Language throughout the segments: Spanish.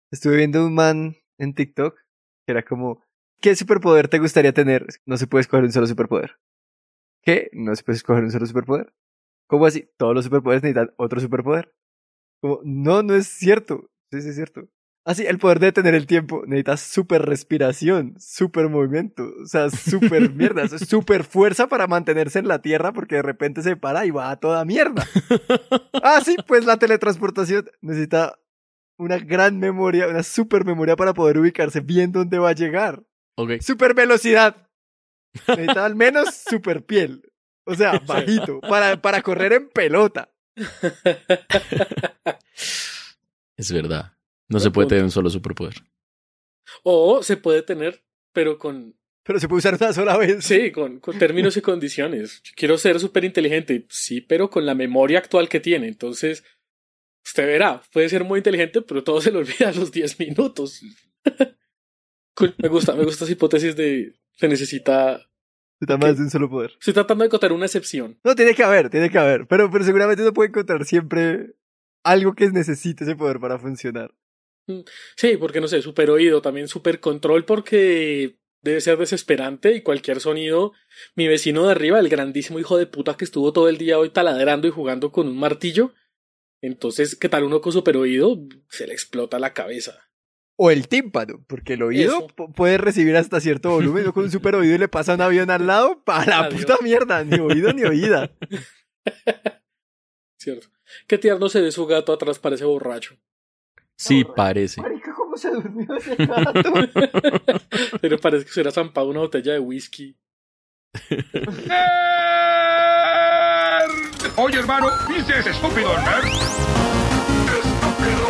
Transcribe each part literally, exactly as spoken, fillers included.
Estuve viendo un man en TikTok que era como, ¿qué superpoder te gustaría tener? No se puede escoger un solo superpoder. ¿Qué? No se puede escoger un solo superpoder. ¿Cómo así? Todos los superpoderes necesitan otro superpoder. Como, no, no es cierto. Sí, sí es cierto. Así, el poder de detener el tiempo necesita super respiración, super movimiento, o sea, super mierda, super fuerza para mantenerse en la tierra porque de repente se para y va a toda mierda. Ah, sí, pues la teletransportación necesita una gran memoria, una super memoria para poder ubicarse bien dónde va a llegar. Ok. Super velocidad. Necesita al menos super piel. O sea, bajito, para, para correr en pelota. Es verdad. No se puede tener un solo superpoder. O se puede tener, pero con... Pero se puede usar una sola vez. Sí, con, con términos y condiciones. Quiero ser súper inteligente. Sí, pero con la memoria actual que tiene. Entonces, usted verá, puede ser muy inteligente, pero todo se le olvida a los diez minutos. Cool. Me gusta, me gusta esa hipótesis de se necesita... Necesita más de un solo poder. Estoy tratando de encontrar una excepción. No, tiene que haber, tiene que haber. Pero, pero seguramente uno puede encontrar siempre algo que necesite ese poder para funcionar. Sí, porque no sé, super oído, también super control, porque debe ser desesperante y cualquier sonido. Mi vecino de arriba, el grandísimo hijo de puta que estuvo todo el día hoy taladrando y jugando con un martillo. Entonces, ¿qué tal uno con super oído? Se le explota la cabeza. O el tímpano, porque el oído p- puede recibir hasta cierto volumen. Yo con un super oído y le pasa un avión al lado, para la Adiós. puta mierda, ni oído ni oída. Cierto. Qué tierno se ve su gato atrás, parece borracho. Sí, parece. Marica, ¿cómo se durmió ese gato? Pero parece que se hubiera zampado una botella de whisky. Oye, hermano, ¿viste ese estúpido nerd? ¡Estúpido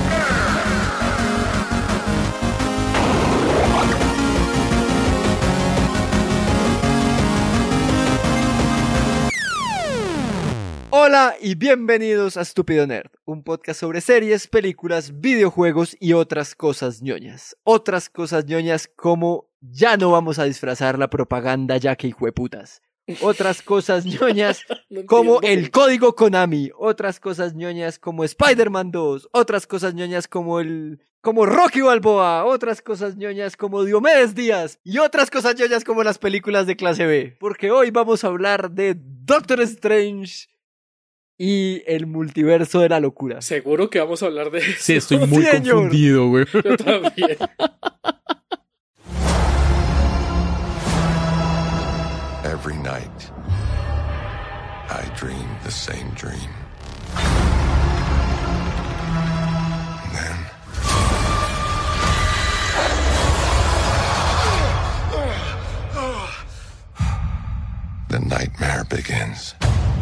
Hola y bienvenidos a Estúpido Nerd, un podcast sobre series, películas, videojuegos y otras cosas ñoñas. Otras cosas ñoñas como ya no vamos a disfrazar la propaganda ya que hijueputas. Otras cosas ñoñas No como entiendo. el código Konami. Otras cosas ñoñas como Spider-Man dos. Otras cosas ñoñas como el... como Rocky Balboa. Otras cosas ñoñas como Diomedes Díaz. Y otras cosas ñoñas como las películas de clase B. Porque hoy vamos a hablar de Doctor Strange y el multiverso de la locura. Seguro que vamos a hablar de eso. Sí, estoy muy Sí, señor. confundido, güey. Yo también. Every night, I dream the same dream. And then, the nightmare begins.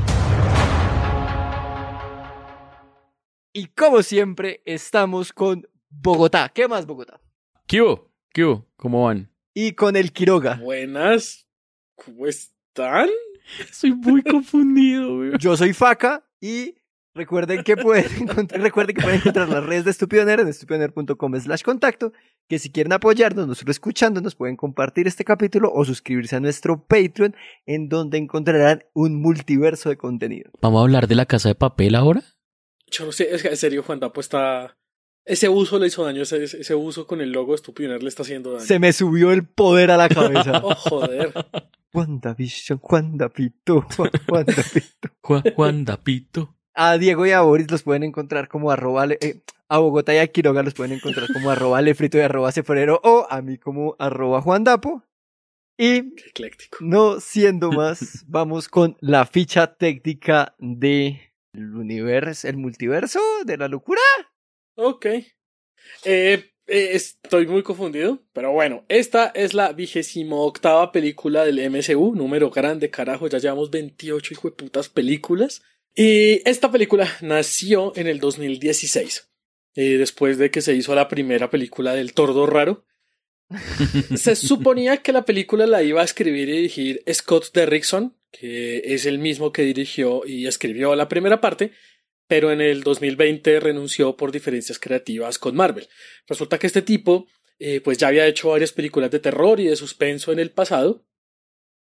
Y como siempre, estamos con Bogotá. ¿Qué más, Bogotá? ¿Qué hubo? ¿Qué hubo? ¿Cómo van? Y con el Quiroga. Buenas. ¿Cómo están? Estoy muy confundido, güey. Yo soy Faca y recuerden que pueden encontrar, recuerden que pueden encontrar las redes de Estúpido Nerd en estúpido punto com slash contacto, que si quieren apoyarnos, no solo escuchándonos, pueden compartir este capítulo o suscribirse a nuestro Patreon, en donde encontrarán un multiverso de contenido. ¿Vamos a hablar de La Casa de Papel ahora? Yo no sé, es que en serio, Juan Dapo está... Ese uso le hizo daño, ese, ese uso con el logo de Estúpido Nerd le está haciendo daño. Se me subió el poder a la cabeza. Oh, joder. WandaVision, WandaPito, WandaPito. Juan, Juan Dapito. A Diego y a Boris los pueden encontrar como arroba, le- eh, a Bogotá y a Quiroga los pueden encontrar como arroba lefrito y arroba ceforero o a mí como arroba juandapo. Y Qué ecléctico. no siendo más, vamos con la ficha técnica de el universo, el multiverso de la locura. Ok. Eh, eh, estoy muy confundido, pero bueno, esta es la vigésimo octava película del M C U, número grande, carajo, ya llevamos veintiocho hijueputas películas. Y esta película nació en el dos mil dieciséis, eh, después de que se hizo la primera película del Tordo Raro. Se suponía que la película la iba a escribir y dirigir Scott Derrickson, que es el mismo que dirigió y escribió la primera parte, pero en el dos mil veinte renunció por diferencias creativas con Marvel. Resulta que este tipo eh, pues ya había hecho varias películas de terror y de suspenso en el pasado,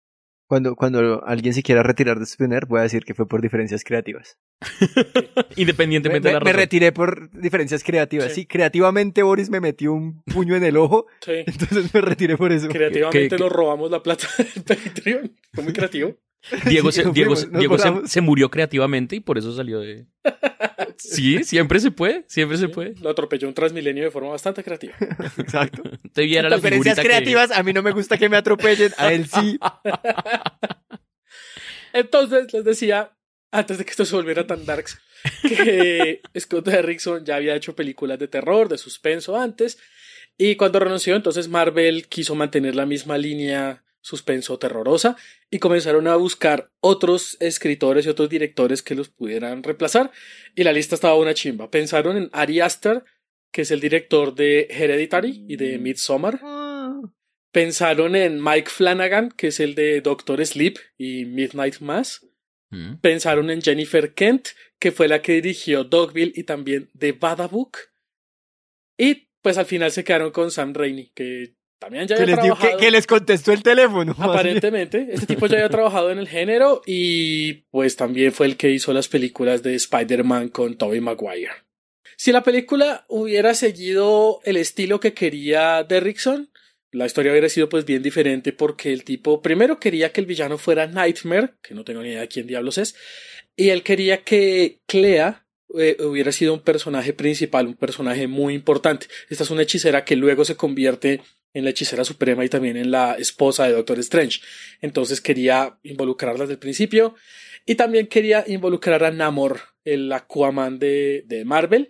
Cuando, cuando alguien se quiera retirar de Spinner, voy a decir que fue por diferencias creativas. Me, Independientemente me- de la me razón. retiré por diferencias creativas. Sí. Sí. creativamente Boris me metió un puño en el ojo, Sí. entonces me retiré por eso. Creativamente que- nos robamos la plata del Patreon. Fue muy creativo. Diego, Sí, se, nos Diego, fuimos, se- nos Diego se, volamos. se murió creativamente y por eso salió de... Sí, siempre se puede, siempre se Sí, puede. Lo atropelló un Transmilenio de forma bastante creativa. Exacto. Te viera la Diferencias figurita que... creativas, a mí no me gusta que me atropellen, a él sí. Entonces, les decía, antes de que esto se volviera tan darks, que Scott Derrickson ya había hecho películas de terror, de suspenso antes, y cuando renunció, entonces Marvel quiso mantener la misma línea suspenso terrorosa y comenzaron a buscar otros escritores y otros directores que los pudieran reemplazar, y la lista estaba una chimba. Pensaron en Ari Aster, que es el director de Hereditary y de Midsommar. Pensaron en Mike Flanagan, que es el de Doctor Sleep y Midnight Mass. Mm. Pensaron en Jennifer Kent, que fue la que dirigió Dogville y también The Babadook. Y pues al final se quedaron con Sam Raimi, que también ya Que había les, digo, trabajado. que, que les contestó el teléfono. más bien. Aparentemente, este tipo ya había trabajado en el género y pues también fue el que hizo las películas de Spider-Man con Tobey Maguire. Si la película hubiera seguido el estilo que quería Derrickson, la historia hubiera sido pues bien diferente porque el tipo primero quería que el villano fuera Nightmare, que no tengo ni idea de quién diablos es, y él quería que Clea eh, hubiera sido un personaje principal, un personaje muy importante. Esta es una hechicera que luego se convierte en la hechicera suprema y también en la esposa de Doctor Strange. Entonces quería involucrarla desde el principio y también quería involucrar a Namor, el Aquaman de, de Marvel.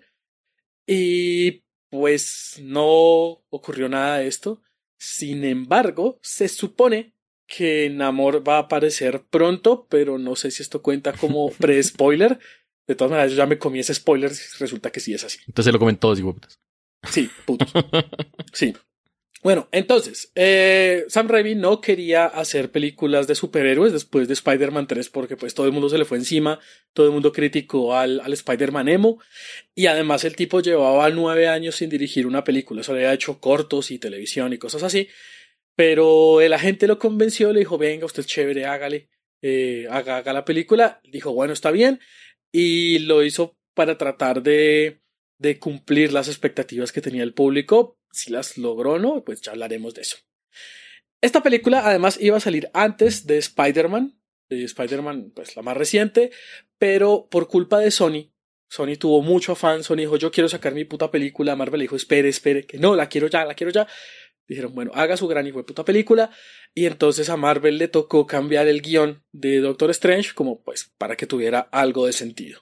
Y pues no ocurrió nada de esto. Sin embargo, se supone que Namor va a aparecer pronto, pero no sé si esto cuenta como pre-spoiler. De todas maneras, yo ya me comí ese spoiler, resulta que sí es así. Entonces lo comen todos, hijo. Sí, putos. Sí. Bueno, entonces, eh, Sam Raimi no quería hacer películas de superhéroes después de Spider-Man tres porque pues todo el mundo se le fue encima, todo el mundo criticó al, al Spider-Man emo y además el tipo llevaba nueve años sin dirigir una película, solo había hecho cortos y televisión y cosas así, pero el agente lo convenció, le dijo, venga, usted es chévere, hágale, eh, haga, haga la película, dijo, bueno, está bien, y lo hizo para tratar de, de cumplir las expectativas que tenía el público. Si las logró o no, pues ya hablaremos de eso. Esta película además iba a salir antes de Spider-Man, de Spider-Man, pues la más reciente, pero por culpa de Sony, Sony tuvo mucho afán, Sony dijo, yo quiero sacar mi puta película, Marvel le dijo, espere, espere, que no, la quiero ya, la quiero ya. Dijeron, bueno, haga su gran hijo de puta película, y entonces a Marvel le tocó cambiar el guión de Doctor Strange como pues para que tuviera algo de sentido.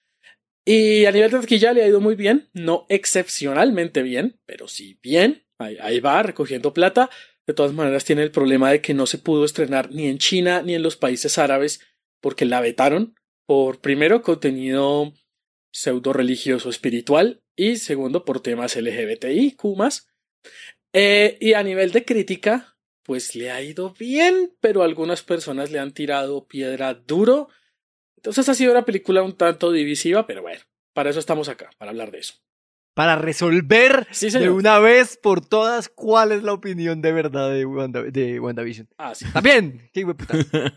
Y a nivel de taquilla le ha ido muy bien, no excepcionalmente bien, pero sí bien, ahí, ahí va, recogiendo plata. De todas maneras tiene el problema de que no se pudo estrenar ni en China ni en los países árabes porque la vetaron por, primero, contenido pseudo religioso espiritual y segundo, por temas L G B T I Q más. Eh, y a nivel de crítica, pues le ha ido bien, pero algunas personas le han tirado piedra duro. Entonces ha sido una película un tanto divisiva, pero bueno, para eso estamos acá, para hablar de eso. Para resolver Sí, de señor. una vez por todas cuál es la opinión de verdad de, Wanda, de WandaVision. Ah, sí. También, qué hueputa.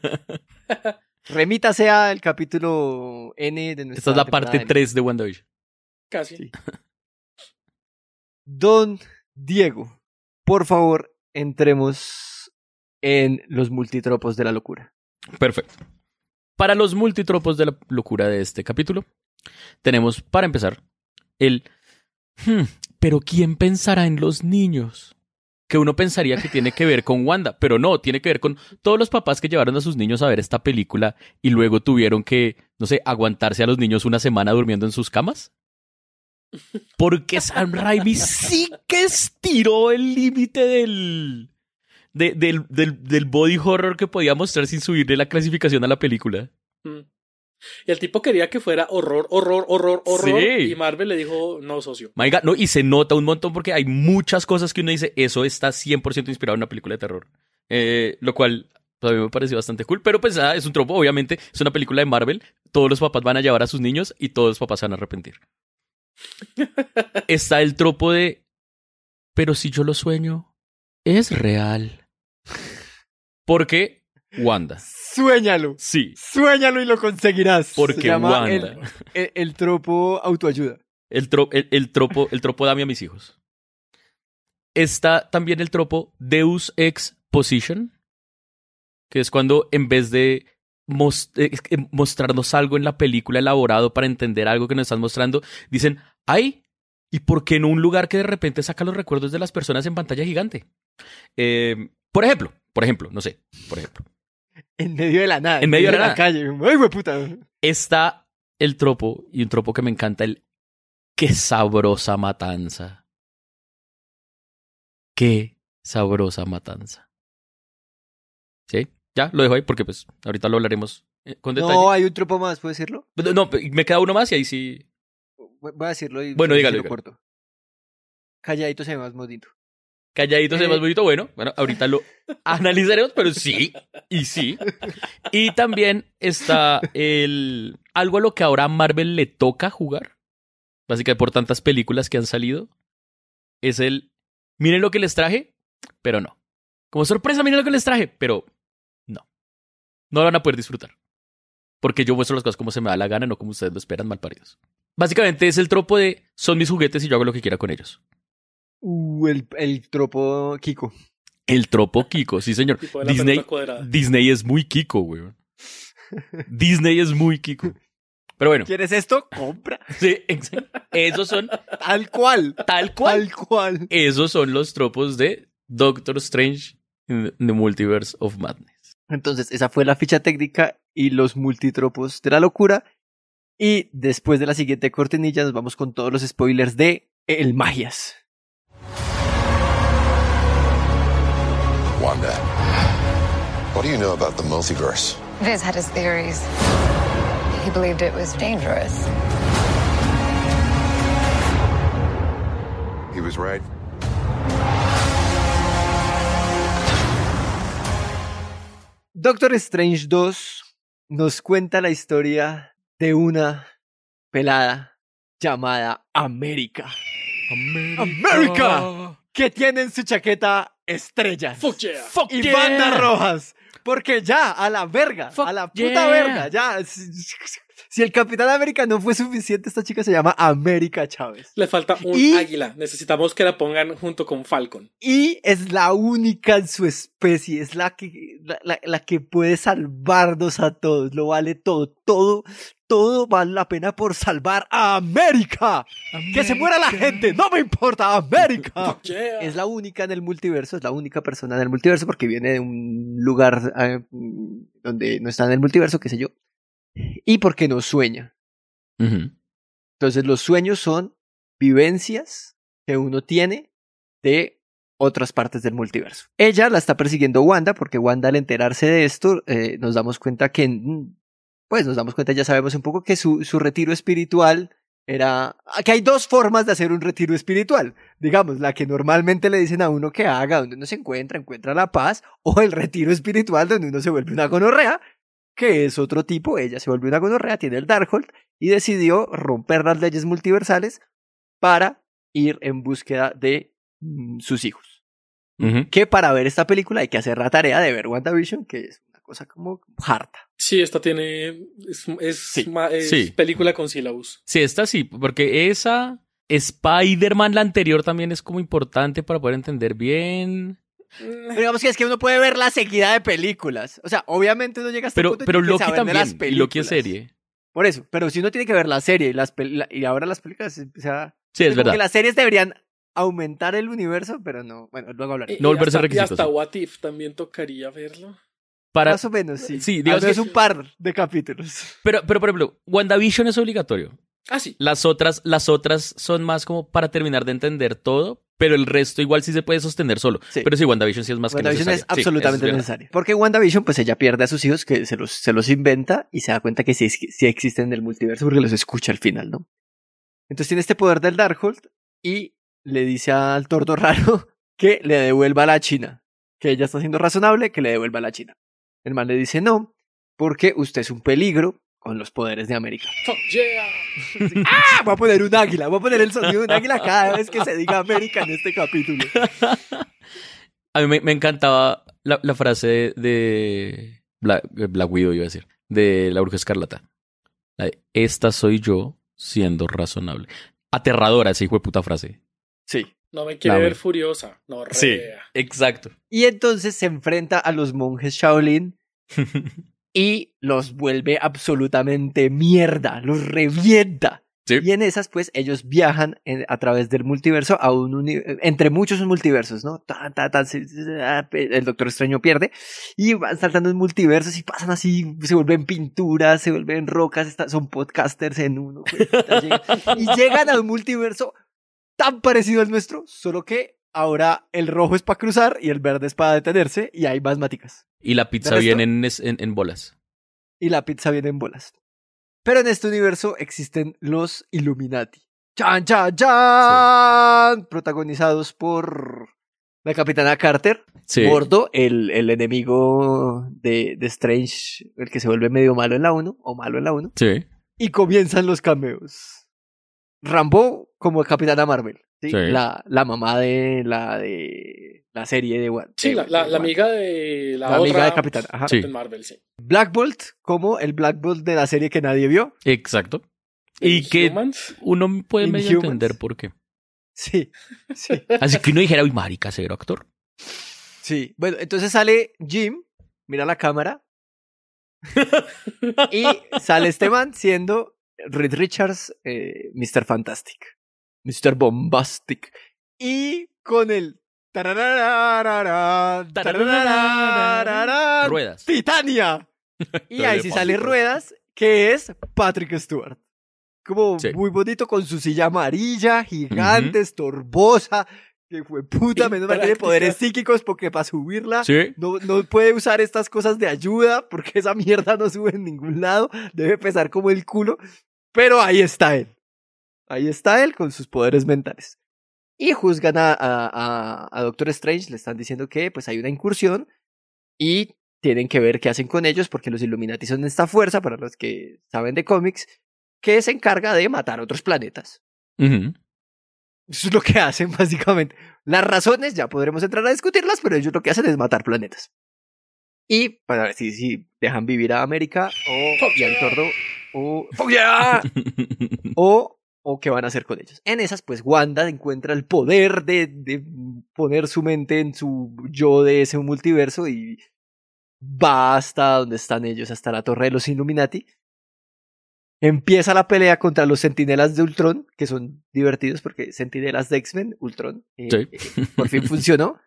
Remítase al capítulo N de nuestra Esta es la temporada parte N. tres de WandaVision. Casi. Sí. Don Diego, por favor, entremos en los multitropos de la locura. Perfecto. Para los multitropos de la locura de este capítulo, tenemos, para empezar, el... Hmm, pero ¿quién pensará en los niños? Que uno pensaría que tiene que ver con Wanda, pero no, tiene que ver con todos los papás que llevaron a sus niños a ver esta película y luego tuvieron que, no sé, aguantarse a los niños una semana durmiendo en sus camas. Porque Sam Raimi sí que estiró el límite del, de, del, del, del body horror que podía mostrar sin subirle la clasificación a la película. Mm. Y el tipo quería que fuera horror, horror, horror, horror. Sí. Y Marvel le dijo, no, socio. My God, no, y se nota un montón porque hay muchas cosas que uno dice, eso está cien por ciento inspirado en una película de terror. Eh, lo cual pues, a mí me pareció bastante cool. Pero pues ah, es un tropo, obviamente, es una película de Marvel. Todos los papás van a llevar a sus niños y todos los papás se van a arrepentir. Está el tropo de, pero si yo lo sueño, es real. Porque Wanda. Suéñalo. Sí, Suéñalo y lo conseguirás. porque Se llama Wanda. El, el, el tropo autoayuda. El, tro- el, el tropo, el tropo dame a mis hijos. Está también el tropo Deus Ex Position, que es cuando en vez de mos- eh, mostrarnos algo en la película elaborado para entender algo que nos están mostrando, dicen, ay, ¿y por qué en un lugar que de repente saca los recuerdos de las personas en pantalla gigante? Eh, por ejemplo, por ejemplo, no sé, por ejemplo. En medio de la nada. En medio de la nada. calle. Ay, hueputa. Está el tropo, y un tropo que me encanta, el qué sabrosa matanza. Qué sabrosa matanza. ¿Sí? Ya, lo dejo ahí porque pues ahorita lo hablaremos eh, con detalle. No, hay un tropo más, ¿puedo decirlo? No, no, me queda uno más y ahí sí. Voy a decirlo y Bueno, y dígalo, lo dígalo. corto. Calladito se ve más bonito. Calladito se Eh. ve más bonito. Bueno, bueno, ahorita lo analizaremos, pero sí, y sí. Y también está el algo a lo que ahora a Marvel le toca jugar, básicamente por tantas películas que han salido, es el miren lo que les traje, pero no. Como sorpresa, miren lo que les traje, pero no. No lo van a poder disfrutar. Porque yo muestro las cosas como se me da la gana, no como ustedes lo esperan, malparidos. Básicamente es el tropo de son mis juguetes y yo hago lo que quiera con ellos. Uh, el, el tropo Kiko. El tropo Kiko, sí señor. Tipo de la Disney, pelota cuadrada. Disney es muy Kiko, güey. Disney es muy Kiko. Pero bueno, ¿Quieres esto? Compra. sí, ex- esos son Tal cual. tal cual. Tal cual. Esos son los tropos de Doctor Strange in the Multiverse of Madness. Entonces, esa fue la ficha técnica y los multitropos de la locura. Y después de la siguiente cortinilla nos vamos con todos los spoilers de El Magias. Wanda, what do you know about the multiverse? Viz had his theories. He believed it was dangerous. He was right. Doctor Strange dos nos cuenta la historia de una pelada llamada América, América. que tiene en su chaqueta estrellas Fuck yeah. Fuck y yeah. bandas rojas. Porque ya, a la verga, Fuck a la puta yeah. verga, ya. Si, si el Capitán América no fue suficiente, esta chica se llama América Chávez. Le falta un Y- águila. Necesitamos que la pongan junto con Falcon. Y es la única en su especie, es la que, la, la- la que puede salvarnos a todos, lo vale todo, todo, todo vale la pena por salvar a América. Que se muera la gente, no me importa, América. Fuck yeah. Es la única en el multiverso, es la única persona en el multiverso porque viene de un lugar eh, donde no está en el multiverso, qué sé yo. Y porque no sueña. Ujú. Entonces los sueños son vivencias que uno tiene de otras partes del multiverso. Ella la está persiguiendo Wanda porque Wanda al enterarse de esto eh, nos damos cuenta que, mm, pues nos damos cuenta, ya sabemos un poco que su, su retiro espiritual era... Que hay dos formas de hacer un retiro espiritual. Digamos, la que normalmente le dicen a uno que haga, donde uno se encuentra, encuentra la paz, o el retiro espiritual donde uno se vuelve una gonorrea, que es otro tipo. Ella se volvió una gonorrea, tiene el Darkhold y decidió romper las leyes multiversales para ir en búsqueda de mm, sus hijos. Ujú. Que para ver esta película hay que hacer la tarea de ver WandaVision, que es una cosa como harta. Sí, esta tiene. Es, es, Sí, ma- es sí. película con sílabus. Sí, esta sí, porque esa Spider-Man, la anterior, también es como importante para poder entender bien. Pero digamos que es que uno puede ver la seguida de películas. O sea, obviamente uno llega hasta Pero, punto y pero tiene que Loki saber de las también. Y Loki es películas. serie. Por eso, pero si uno tiene que ver la serie y, las pel- la- y ahora las películas, o sea, Sí, es como verdad. que las series deberían aumentar el universo, pero no. Bueno, luego hablaré. Y- No y volverse hasta- requisito, Y hasta sí. What If también tocaría verlo. Para, Más o menos, sí. Sí, Al digamos menos que- un par de capítulos. pero, pero, por ejemplo, WandaVision es obligatorio. Ah, sí. Las otras, las otras son más como para terminar de entender todo, pero el resto igual sí se puede sostener solo. Sí. Pero sí, WandaVision sí es más WandaVision que es necesaria. Sí, absolutamente eso es verdad. necesario. Porque WandaVision, pues ella pierde a sus hijos, que se los, se los inventa y se da cuenta que sí, sí existen en el multiverso porque los escucha al final, ¿no? Entonces tiene este poder del Darkhold y le dice al tordo raro que le devuelva a la China. Que ella está siendo razonable, que le devuelva a la China. El man le dice no, porque usted es un peligro con los poderes de América. Fuck yeah. ¡Ah! Voy a poner un águila, voy a poner el sonido de un águila cada vez que se diga América en este capítulo. A mí me, me encantaba la, la frase de, de, Black, Black Widow, iba a decir, de la Bruja Escarlata. La de, esta soy yo siendo razonable. Aterradora esa hijo de puta frase. Sí. No me quiere La ver ve. furiosa. No, re. Sí, exacto. Y entonces se enfrenta a los monjes Shaolin y los vuelve absolutamente mierda, los revienta. Sí. Y en esas, pues, ellos viajan en- a través del multiverso a un uni- entre muchos multiversos, ¿no? Ta, ta, ta, se- se- se- el Doctor Extraño pierde y van saltando en multiversos y pasan así, se vuelven pinturas, se vuelven rocas, está- son podcasters en uno. Pues, puta, llegan- y llegan a un multiverso tan parecido al nuestro, solo que ahora el rojo es para cruzar y el verde es para detenerse y hay más máticas. Y la pizza ¿De resto? viene en, es- en, en bolas. Y la pizza viene en bolas. Pero en este universo existen los Illuminati. ¡Chan, chan, chan! Protagonizados por la Capitana Carter. Sí. Mordo, el, el enemigo de, de Strange, el que se vuelve medio malo en la uno, o malo en la uno. Sí. Y comienzan los cameos. Rambo como Capitana Marvel. ¿sí? Sí. La, la mamá de la de la serie de One. Sí, de- la, la, de la One. amiga de la, La amiga otra de Capitana. Ajá. Sí. Captain Marvel, sí. Black Bolt como el Black Bolt de la serie que nadie vio. Exacto. Y que Humans. uno puede medio Inhumans. entender por qué. Sí, sí. Así que uno dijera, uy, marica, cero actor. Sí, bueno, entonces sale Jim, mira la cámara, y sale este man siendo Reed Richards, eh, mister Fantastic, mister Bombastic, y con el tarararararán, tarararararán, Ruedas. Titania. Y ahí sí sale Ruedas, que es Patrick Stewart. Como Sí. muy bonito con su silla amarilla, gigante, estorbosa, que fue puta, menos mal tiene Impráctica. poderes psíquicos porque para subirla Sí. no, no puede usar estas cosas de ayuda porque esa mierda no sube en ningún lado, debe pesar como el culo, pero ahí está él. Ahí está él con sus poderes mentales. Y juzgan a, a, a, a Doctor Strange, le están diciendo que pues hay una incursión y tienen que ver qué hacen con ellos porque los Illuminati son esta fuerza, para los que saben de cómics, que se encarga de matar otros planetas. Ujú. Eso es lo que hacen básicamente. Las razones ya podremos entrar a discutirlas, pero ellos lo que hacen es matar planetas. Y para ver si, si dejan vivir a América o Fuck y al yeah. tordo o ¡Fuck yeah! o o qué van a hacer con ellos. En esas, pues Wanda encuentra el poder de, de poner su mente en su yo de ese multiverso y va hasta donde están ellos, hasta la torre de los Illuminati. Empieza la pelea contra los Centinelas de Ultron, que son divertidos porque Centinelas de X-Men, Ultron, eh, Sí. eh, por fin funcionó.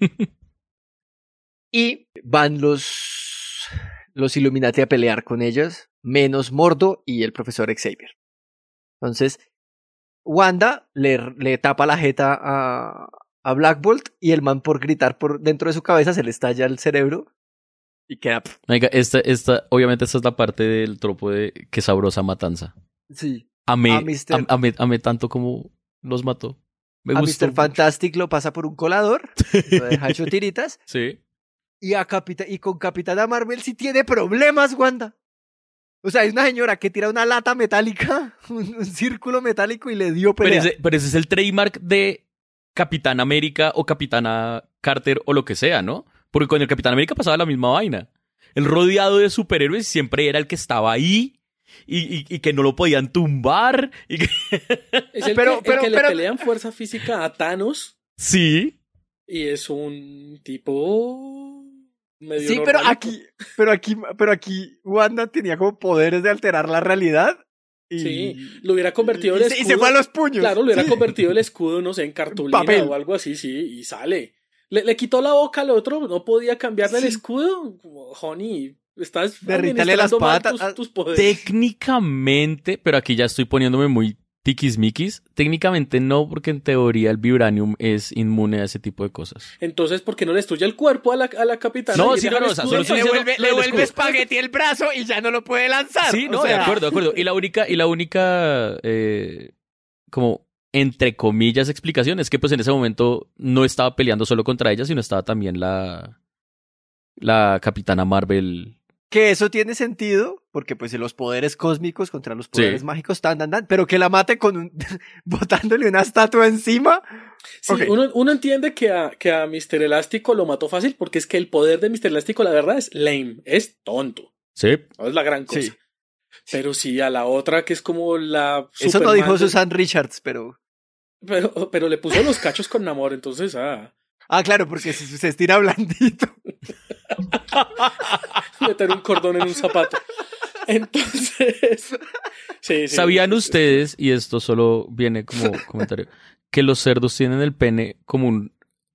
Y van los, los Illuminati a pelear con ellos, menos Mordo y el profesor Xavier. Entonces, Wanda le, le tapa la jeta a, a Black Bolt y el man por gritar por dentro de su cabeza se le estalla el cerebro y queda... pf, Venga, esta, esta, obviamente esta es la parte del tropo de qué sabrosa matanza. sí. Amé, A mister am- amé, amé tanto como los mató. Me A gustó mister mucho. Fantastic lo pasa por un colador, lo deja hecho tiritas, Sí. y, a Capita- y con Capitana Marvel sí tiene problemas, Wanda. O sea, hay una señora que tira una lata metálica, un, un círculo metálico y le dio Pero pelea. ese, pero ese es el trademark de Capitán América o Capitana Carter o lo que sea, ¿no? Porque con el Capitán América pasaba la misma vaina. El rodeado de superhéroes siempre era el que estaba ahí y, y, y que no lo podían tumbar. Y que... Es el Pero- que, el pero- que pero- le pelean fuerza física a Thanos Sí. y es un tipo medio Sí, pero normalito. aquí, pero aquí, pero aquí Wanda tenía como poderes de alterar la realidad. Y, Sí, lo hubiera convertido y, el se- y escudo. se fue a los puños. Claro, lo hubiera Sí. convertido el escudo, no sé, en cartulina Papel. o algo así, sí, y sale. Le, le quitó la boca al otro, no podía cambiarle Sí. el escudo. Como, honey, estás Derrítale las administrando mal patas. tus, tus poderes. Técnicamente, pero aquí ya estoy poniéndome muy tiquismiquis. Técnicamente no, porque en teoría el vibranium es inmune a ese tipo de cosas. Entonces, ¿por qué no le destruye el cuerpo a la, a la capitana? No, Y sí, deja no, el no, o sea, escudo solo ahí? estoy Le diciendo vuelve, lo le del vuelve escudo. espagueti el brazo y ya no lo puede lanzar. Sí, O no, de sea, acuerdo, de acuerdo. Y la única, y la única, eh, como, entre comillas, explicación es que pues en ese momento no estaba peleando solo contra ella, sino estaba también la, la Capitana Marvel Que eso tiene sentido, porque pues los poderes cósmicos contra los poderes Sí. mágicos, tan, tan, tan, pero que la mate con un, botándole una estatua encima. Sí, Ok. uno, uno entiende que a, que a mister Elástico lo mató fácil porque es que el poder de mister Elástico, la verdad, es lame, es tonto. Sí. No es la gran cosa. Sí. Pero sí, a la otra que es como la. Eso no Superman dijo de- Susan Richards, pero... Pero, pero le puso los cachos con Namor, entonces, ah. Ah, claro, porque si se estira blandito. Meter un cordón en un zapato. Entonces. Sí, sí. ¿Sabían ustedes, y esto solo viene como comentario, que los cerdos tienen el pene como un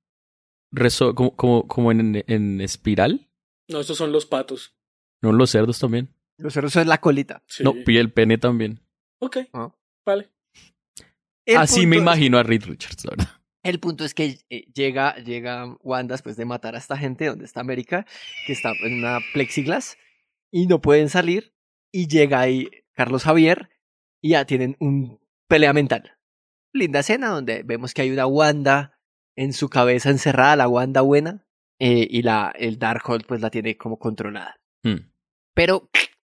reso, como, como, como en, en espiral? No, estos son los patos. ¿No los cerdos también? Los cerros es la colita. Sí. No, y el pene también. Ok, Ah. vale. El Así me punto- imagino a Reed Richards, la verdad. El punto es que eh, llega, llega Wanda después de matar a esta gente, donde está América, que está en una plexiglas, y no pueden salir, y llega ahí Carlos Javier, y ya tienen un pelea mental. Linda escena donde vemos que hay una Wanda en su cabeza encerrada, la Wanda buena, eh, y la, el Darkhold pues la tiene como controlada. Hmm. Pero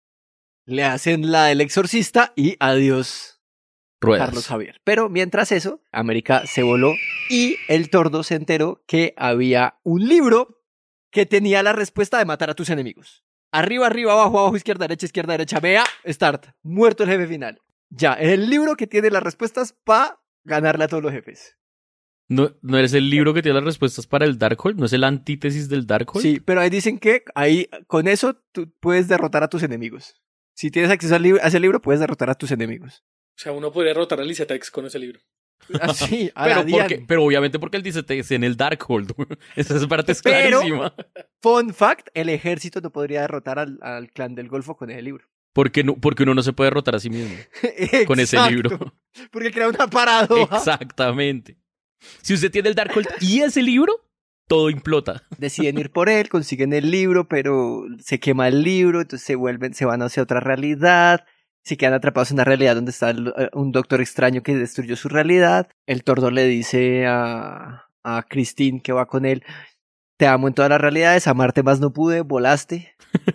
le hacen la del exorcista y adiós. Ruedas. Carlos Javier. Pero mientras eso, América se voló y el tordo se enteró que había un libro que tenía la respuesta de matar a tus enemigos. Arriba, arriba, abajo, abajo, izquierda, derecha, izquierda, derecha, vea, start. Muerto el jefe final. Ya, es el libro que tiene las respuestas para ganarle a todos los jefes. ¿No, ¿No eres el libro que tiene las respuestas para el Darkhold? ¿No es el antítesis del Darkhold? Sí, pero ahí dicen que ahí con eso tú puedes derrotar a tus enemigos. Si tienes acceso al libro, a ese libro, puedes derrotar a tus enemigos. O sea, uno podría rotar a Licetex con ese libro. Así, a Pero, la porque, Dian. pero obviamente porque él dice te- en el Darkhold. Esa es parte es Pero- clarísima. Fun fact, el ejército no podría derrotar al, al clan del Golfo con ese libro. Porque, no, porque uno no se puede derrotar a sí mismo con ese Exacto, libro. Porque crea una paradoja. Exactamente. Si usted tiene el Darkhold y ese libro, todo implota. Deciden ir por él, consiguen el libro, pero se quema el libro, entonces se vuelven, se van hacia otra realidad, se quedan atrapados en una realidad donde está el- eh, un doctor extraño que destruyó su realidad. El tordo le dice a, a Christine que va con él, te amo en todas las realidades, amarte más no pude, volaste.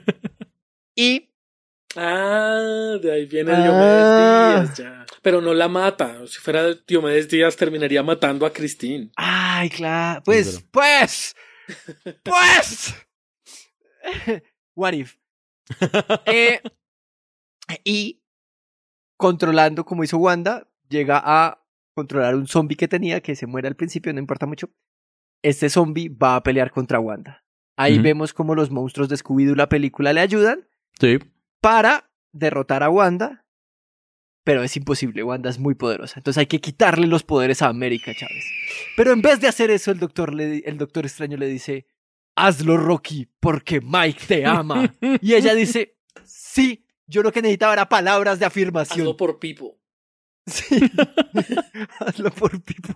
Y Ah, de ahí viene Ah. Diomedes Díaz, ya. Pero no la mata. Si fuera Diomedes Díaz, terminaría matando a Christine. ay, claro, Es pues, verdad. pues, pues. What if? Eh, y controlando como hizo Wanda, llega a controlar un zombie que tenía, que se muere al principio, no importa mucho. Este zombie va a pelear contra Wanda. Ahí Ujú. vemos como los monstruos de Scooby-Doo la película le ayudan Sí. para derrotar a Wanda, pero es imposible, Wanda es muy poderosa. Entonces hay que quitarle los poderes a América Chávez. Pero en vez de hacer eso, el doctor, le, el doctor extraño le dice, hazlo, Rocky, porque Mike te ama. Y ella dice, sí, yo lo que necesitaba era palabras de afirmación. Hazlo por Pipo. Sí. Hazlo por Pipo.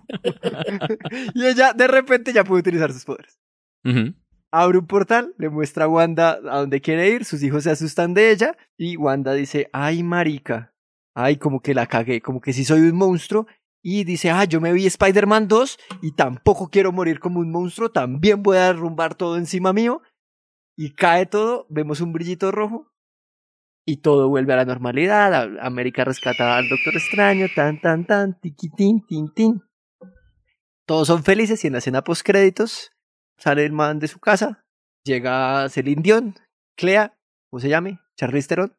Y ella de repente ya puede utilizar sus poderes. Ujú. Abre un portal, le muestra a Wanda a dónde quiere ir, sus hijos se asustan de ella y Wanda dice, ay marica, ay como que la cagué, como que sí soy un monstruo y dice, ah, yo me vi Spider-Man dos y tampoco quiero morir como un monstruo, también voy a derrumbar todo encima mío y cae todo, vemos un brillito rojo y todo vuelve a la normalidad, a- América rescata al Doctor Extraño, tan tan tan, tiquitín, tin tin. Todos son felices y en la escena post créditos sale el man de su casa, llega Celine Dion, Clea, ¿cómo se llame? Charlize Theron,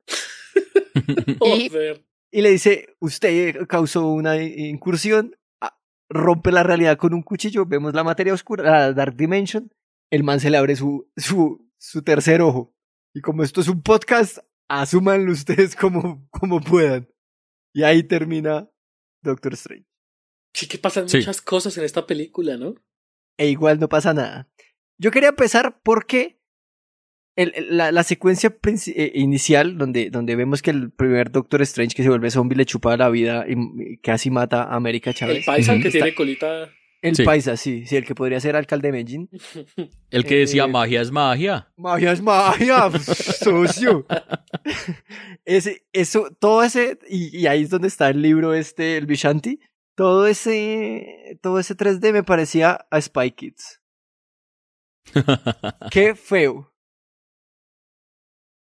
Y- Joder. y le dice, usted causó una incursión, ah, rompe la realidad con un cuchillo, vemos la materia oscura, la Dark Dimension, el man se le abre su, su, su tercer ojo. Y como esto es un podcast, asúmanlo ustedes como, como puedan. Y ahí termina Doctor Strange. Sí que pasan Sí. muchas cosas en esta película, ¿no? E igual no pasa nada. Yo quería empezar porque el, el- la, la secuencia princi- eh, inicial, donde, donde vemos que el primer Doctor Strange que se vuelve zombie le chupa la vida y, y casi mata a América El Chávez. paisa Ujú. que Está- tiene colita. El Sí. paisa, sí, sí, el que podría ser alcalde de Medellín. El que decía Eh, magia es magia. Magia es magia, socio. Ese, eso, todo ese, y, y ahí es donde está el libro este, el Vishanti. Todo ese, todo ese tres D me parecía a Spy Kids. Qué feo.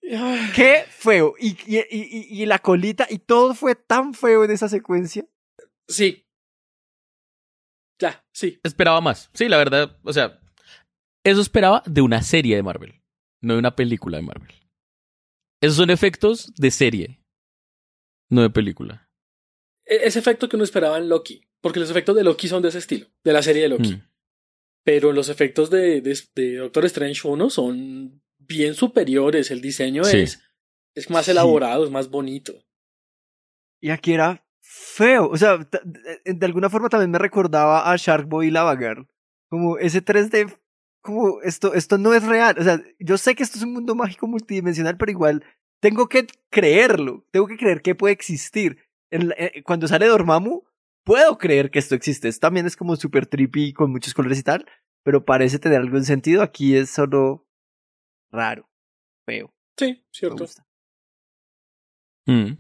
Qué feo. Y, y, y, y la colita, y todo fue tan feo en esa secuencia. Sí. Ya, sí. Esperaba más. Sí, la verdad, o sea, eso esperaba de una serie de Marvel, no de una película de Marvel. Esos son efectos de serie, no de película. E- Ese efecto que uno esperaba en Loki, porque los efectos de Loki son de ese estilo, de la serie de Loki. Mm. Pero los efectos de, de, de Doctor Strange uno son bien superiores. El diseño Sí. es, es más Sí. elaborado, es más bonito. Y aquí era feo. O sea, t- de, de alguna forma también me recordaba a Shark Boy y Lava Girl. Como ese tres D, como esto, esto no es real. O sea, yo sé que esto es un mundo mágico multidimensional, pero igual tengo que creerlo. Tengo que creer que puede existir. En la- eh, cuando sale Dormammu, puedo creer que esto existe. Esto también es como súper trippy con muchos colores y tal, pero parece tener algún sentido. Aquí es solo raro, feo. Sí, Me cierto. gusta. Mm.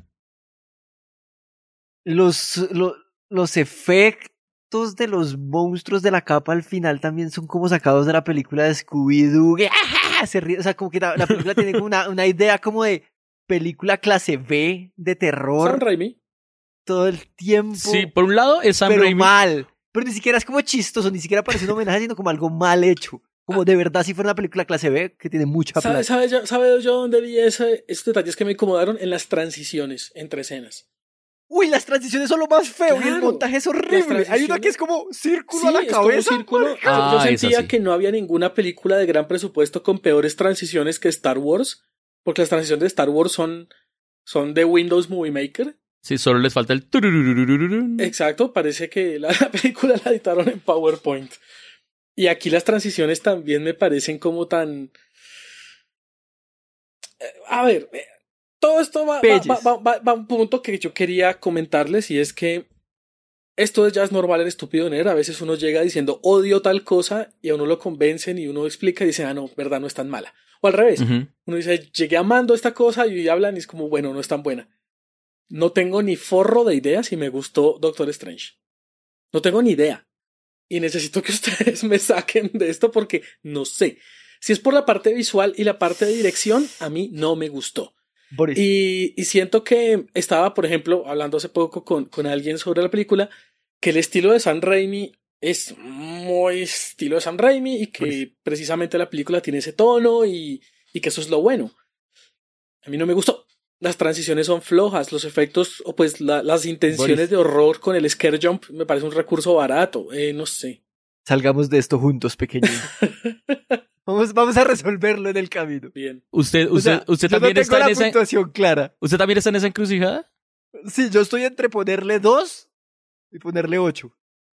Los, lo- los efectos de los monstruos de la capa al final también son como sacados de la película de Scooby-Doo. que, ¡ah! Se ríe, o sea, como que la, la película tiene como una, una idea como de película clase B de Sam terror Raimi. todo el tiempo. Sí, por un lado es Sam pero Raimi. mal. Pero ni siquiera es como chistoso, ni siquiera parece un homenaje, sino como algo mal hecho. Como de verdad si fuera una película clase B que tiene mucha ¿Sabe, plata. sabe yo, sabe yo dónde vi ese, esos detalles que me incomodaron? En las transiciones entre escenas. Uy, las transiciones son lo más feo y el Claro, montaje es las horrible. Hay una transiciones- que es como círculo Sí, a la es como cabeza. círculo. marica. Yo- yo Ah, esa sentía sí. que no había ninguna película de gran presupuesto con peores transiciones que Star Wars, porque las transiciones de Star Wars son, son de Windows Movie Maker. Sí, solo les falta el tururururururun. Exacto, parece que la, la película la editaron en PowerPoint. Y aquí las transiciones también me parecen como tan... Eh, A ver, eh, todo esto va, va, Pelles. va, va- va- va a un punto que yo quería comentarles y es que esto ya es normal en Estúpido Nerd. A veces uno llega diciendo odio tal cosa y a uno lo convencen y uno explica y dice, ah, no, verdad, no es tan mala. O al revés, Ujú. uno dice, llegué amando esta cosa y hablan y es como, bueno, no es tan buena. No tengo ni forro de idea si me gustó Doctor Strange. No tengo ni idea. Y necesito que ustedes me saquen de esto porque no sé. Si es por la parte visual y la parte de dirección, a mí no me gustó. Boris. Y, y siento que estaba, por ejemplo, hablando hace poco con, con alguien sobre la película, que el estilo de Sam Raimi es muy estilo de Sam Raimi y que Boris. precisamente la película tiene ese tono y, y que eso es lo bueno. A mí no me gustó. Las transiciones son flojas, los efectos o pues la- las intenciones Boris. de horror con el scare jump me parece un recurso barato. Eh, no sé. Salgamos de esto juntos, pequeño. vamos, vamos a resolverlo en el camino. Bien. ¿Usted, O usted, sea, usted yo también no tengo está en la esa, puntuación clara. ¿usted también está en esa encrucijada? Sí, yo estoy entre ponerle dos y ponerle ocho.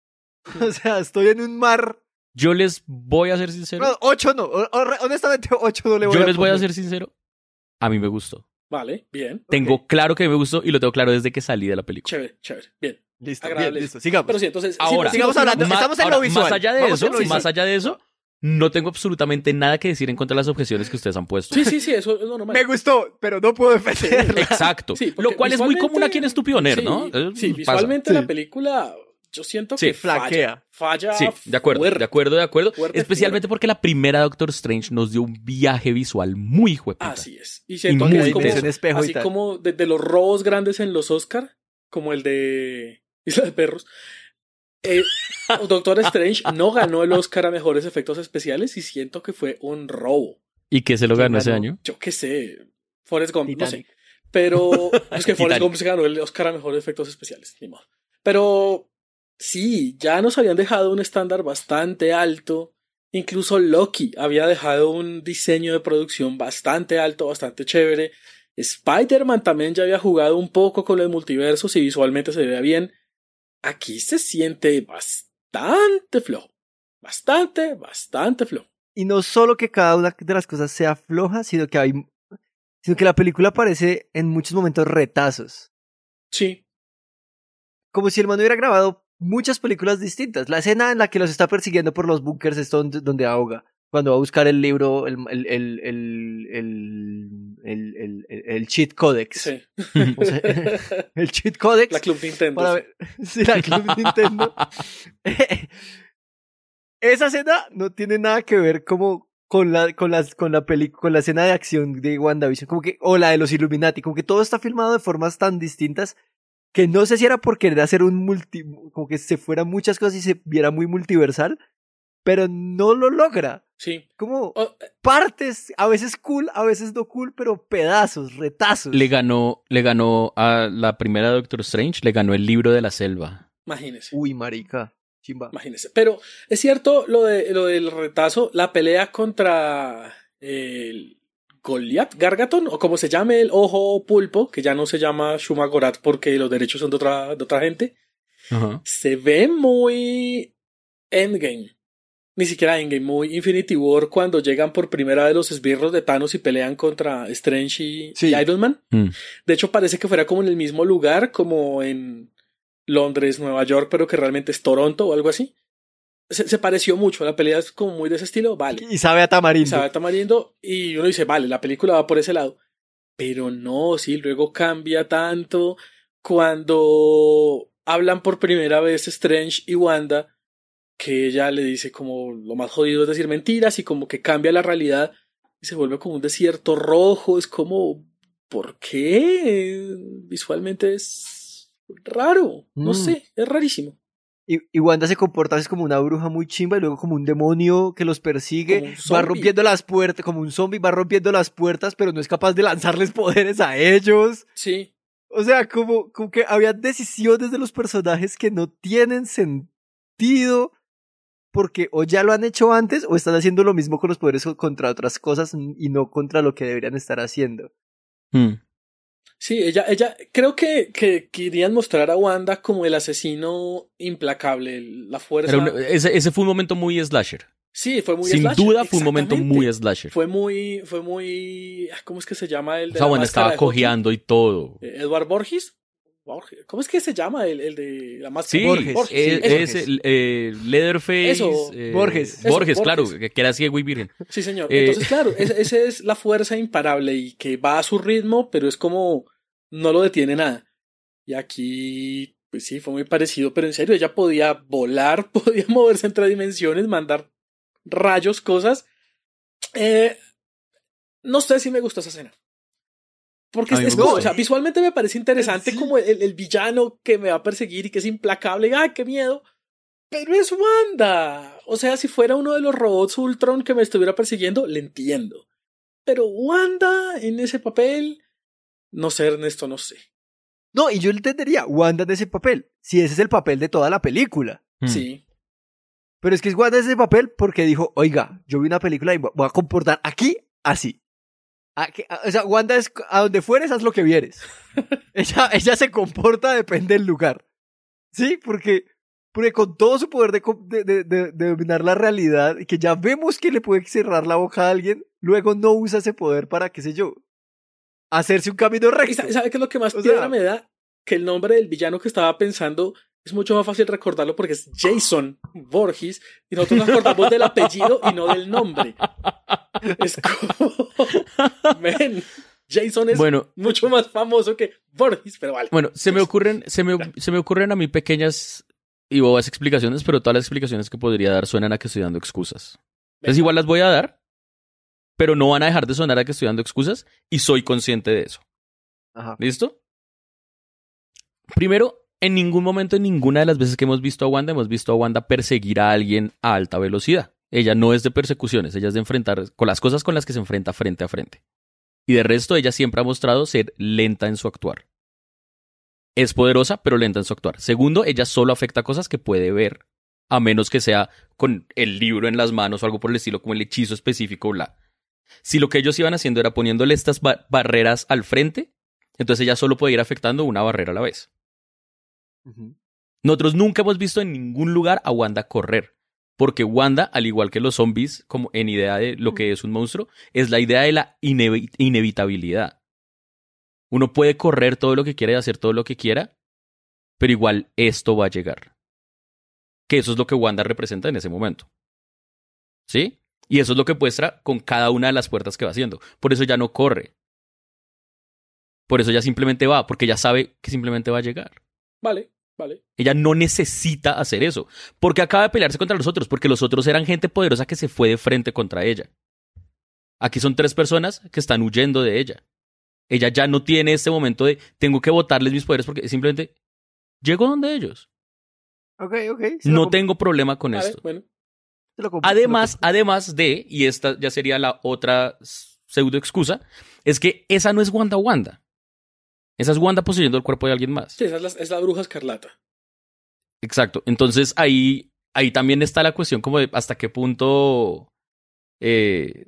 O sea, estoy en un mar. Yo les voy a ser sincero. No, ocho no. O- o- honestamente, ocho no le voy Yo a les voy a poner. ser sincero. A mí me gustó. Vale, bien. Tengo Ok. claro que me gustó y lo tengo claro desde que salí de la película. Chévere, chévere. Bien. Listo, Agradable. bien, listo. Sigamos. Pero sí, entonces. Ahora, sí, sigamos sí, hablando. sí, Ma- Estamos en ahora, lo visual. Más allá de Vamos en eso, lo visual. más allá de eso, no tengo absolutamente nada que decir en contra de las objeciones que ustedes han puesto. Sí, sí, sí, eso es normal. Me gustó, pero no puedo defenderla. Exacto. Sí, porque Lo cual es muy visualmente- común aquí en Estúpido Nerd, sí, ¿no? Eh, Sí, pasa. visualmente Sí. la película, yo siento Sí, que falla. flaquea. Falla. Sí, de acuerdo, fuerte. de acuerdo, de acuerdo. Fuerte, Especialmente porque la primera Doctor Strange nos dio un viaje visual muy hueputa. Así es. Y siento Y que muy es como, teso. Un espejo y así tal. como de, de los robos grandes en los Oscar, como el de Isla de Perros. Eh, Doctor Strange no ganó el Oscar a mejores efectos especiales y siento que fue un robo. ¿Y que se lo ¿Quién ganó ese ganó? año? Yo qué sé. Forrest Gump, no sé. Titanic. Pero es que Forrest Titanic. Gump se ganó el Oscar a mejores efectos especiales, ni modo. Pero sí, ya nos habían dejado un estándar bastante alto. Incluso Loki había dejado un diseño de producción bastante alto, bastante chévere. Spider-Man también ya había jugado un poco con los multiversos y visualmente se veía bien. Aquí se siente bastante flojo. Bastante, bastante flojo. Y no solo que cada una de las cosas sea floja, sino que hay, sino que la película parece en muchos momentos retazos. Sí, Como si el man hubiera grabado muchas películas distintas. La escena en la que los está persiguiendo por los búnkers es donde, donde ahoga. Cuando va a buscar el libro, el, el, el, el, el, el, el- el- el cheat codex. sí. O sea, el cheat codex. La Club Nintendo. Para ver, sí, la Club Nintendo. Esa escena no tiene nada que ver como con la, con las, con la peli, con la escena de acción de WandaVision, como que, o la de los Illuminati, como que todo está filmado de formas tan distintas que no sé si era por querer hacer un multi, como que se fueran muchas cosas y se viera muy multiversal, pero no lo logra. Sí. Como Oh, partes, a veces cool, a veces no cool, pero pedazos, retazos. Le ganó, le ganó a la primera Doctor Strange, le ganó el libro de la selva. imagínese. Uy, marica, chimba. Imagínese. Pero es cierto lo, de, lo del retazo, la pelea contra el Goliath, Gargaton, o como se llame el ojo pulpo, que ya no se llama Shumagorat porque los derechos son de otra, de otra gente, Ajá. se ve muy Endgame. Ni siquiera Endgame, muy Infinity War cuando llegan por primera vez los esbirros de Thanos y pelean contra Strange y, Sí. y Iron Man. Mm. De hecho, parece que fuera como en el mismo lugar, como en Londres, Nueva York, pero que realmente es Toronto o algo así. Se, se pareció mucho, la pelea es como muy de ese estilo, vale. Y sabe a tamarindo. Sabe a tamarindo y uno dice, vale, la película va por ese lado. Pero no, sí, luego cambia tanto cuando hablan por primera vez Strange y Wanda, que ella le dice como lo más jodido es decir mentiras y como que cambia la realidad y se vuelve como un desierto rojo. Es como, ¿por qué? Visualmente es raro, no Mm. sé, es rarísimo. Y, y Wanda se comporta así como una bruja muy chimba y luego como un demonio que los persigue, Como un va zombie. rompiendo las puertas, como un zombie, va rompiendo las puertas, pero no es capaz de lanzarles poderes a ellos. Sí, O sea, como, como que había decisiones de los personajes que no tienen sentido porque o ya lo han hecho antes o están haciendo lo mismo con los poderes o contra otras cosas y no contra lo que deberían estar haciendo. Mm. sí, ella, ella, creo que, que querían mostrar a Wanda como el asesino implacable, el- la fuerza. Era un- ese, ese fue un momento muy slasher. Sí, fue muy Sin slasher, duda fue un momento exactamente. muy slasher. Fue muy, fue muy, ah, ¿cómo es que se llama el O de sea, la Wanda máscara estaba de hockey? cojeando y todo. Eh, Edward Borges. Borges. ¿Cómo es que se llama el, el de la máscara? Sí, Borges, Borges, es, sí, es Borges. el, eh, Leatherface. Eso, eh, Borges. Eso, Borges, claro, Borges. que que era ciego y virgen. Sí, señor. Eh, Entonces, claro, ese, ese es la fuerza imparable y que va a su ritmo, pero es como no lo detiene nada. Y aquí, pues sí, fue muy parecido, pero en serio, ella podía volar, podía moverse entre dimensiones, mandar rayos, cosas. Eh, no sé si me gustó esa escena. Porque A es, mí me es como, gustó. o sea, visualmente me parece interesante Sí. como el, el villano que me va a perseguir y que es implacable. ¡Ay, qué miedo! Pero es Wanda. O sea, si fuera uno de los robots Ultron que me estuviera persiguiendo, le entiendo. Pero Wanda en ese papel, no sé, Ernesto, no sé. No, y yo entendería Wanda en ese papel, si ese es el papel de toda la película. Mm. Sí, Pero es que es Wanda en ese papel porque dijo, oiga, yo vi una película y me voy a comportar aquí así. Aquí- a- o sea, Wanda es a donde fueres, haz lo que vieres. ella, ella se comporta, depende del lugar. Sí, porque, porque con todo su poder de, co- de, de- de- de dominar la realidad, y que ya vemos que le puede cerrar la boca a alguien, luego no usa ese poder para, qué sé yo, hacerse un camino ¿Y recto. sa- sabe qué es lo que más O piedra sea- me da? Que el nombre del villano que estaba pensando es mucho más fácil recordarlo porque es Jason Borges y nosotros nos acordamos del apellido y no del nombre. Es como... Men, Jason es Bueno, mucho más famoso que Borges, pero vale. bueno, se me ocurren, se me, se me ocurren a mí pequeñas y bobas explicaciones, pero todas las explicaciones que podría dar suenan a que estoy dando excusas. Entonces igual las voy a dar, pero no van a dejar de sonar a que estoy dando excusas y soy consciente de eso. Ajá. ¿Listo? Primero, en ningún momento, en ninguna de las veces que hemos visto a Wanda, hemos visto a Wanda perseguir a alguien a alta velocidad. Ella no es de persecuciones, ella es de enfrentar con las cosas con las que se enfrenta frente a frente. Y de resto, ella siempre ha mostrado ser lenta en su actuar. Es poderosa, pero lenta en su actuar. Segundo, ella solo afecta cosas que puede ver, a menos que sea con el libro en las manos o algo por el estilo, como el hechizo específico, bla. Si lo que ellos iban haciendo era poniéndole estas ba- barreras al frente, entonces ella solo puede ir afectando una barrera a la vez. Ujú. Nosotros nunca hemos visto en ningún lugar a Wanda correr. Porque Wanda, al igual que los zombies, como en idea de lo que es un monstruo, es la idea de la inevi- inevitabilidad. Uno puede correr todo lo que quiera y hacer todo lo que quiera, pero igual esto va a llegar. Que eso es lo que Wanda representa en ese momento. ¿Sí? Y eso es lo que muestra con cada una de las puertas que va haciendo. Por eso ya no corre. Por eso ya simplemente va, porque ya sabe que simplemente va a llegar. Vale, vale. Ella no necesita hacer eso. Porque acaba de pelearse contra los otros. Porque los otros eran gente poderosa que se fue de frente contra ella. Aquí son tres personas que están huyendo de ella. Ella ya no tiene este momento de tengo que botarles mis poderes porque simplemente llego donde ellos. Ok, ok. se lo No compro, tengo problema con Vale, esto. bueno. se lo compro, se lo Además, compro. además de, y esta ya sería la otra pseudo excusa, es que esa no es Wanda Wanda. Esa es Wanda poseyendo el cuerpo de alguien más. Sí, esa es la, es la bruja escarlata. Exacto. Entonces ahí, ahí también está la cuestión como de hasta qué punto... Eh,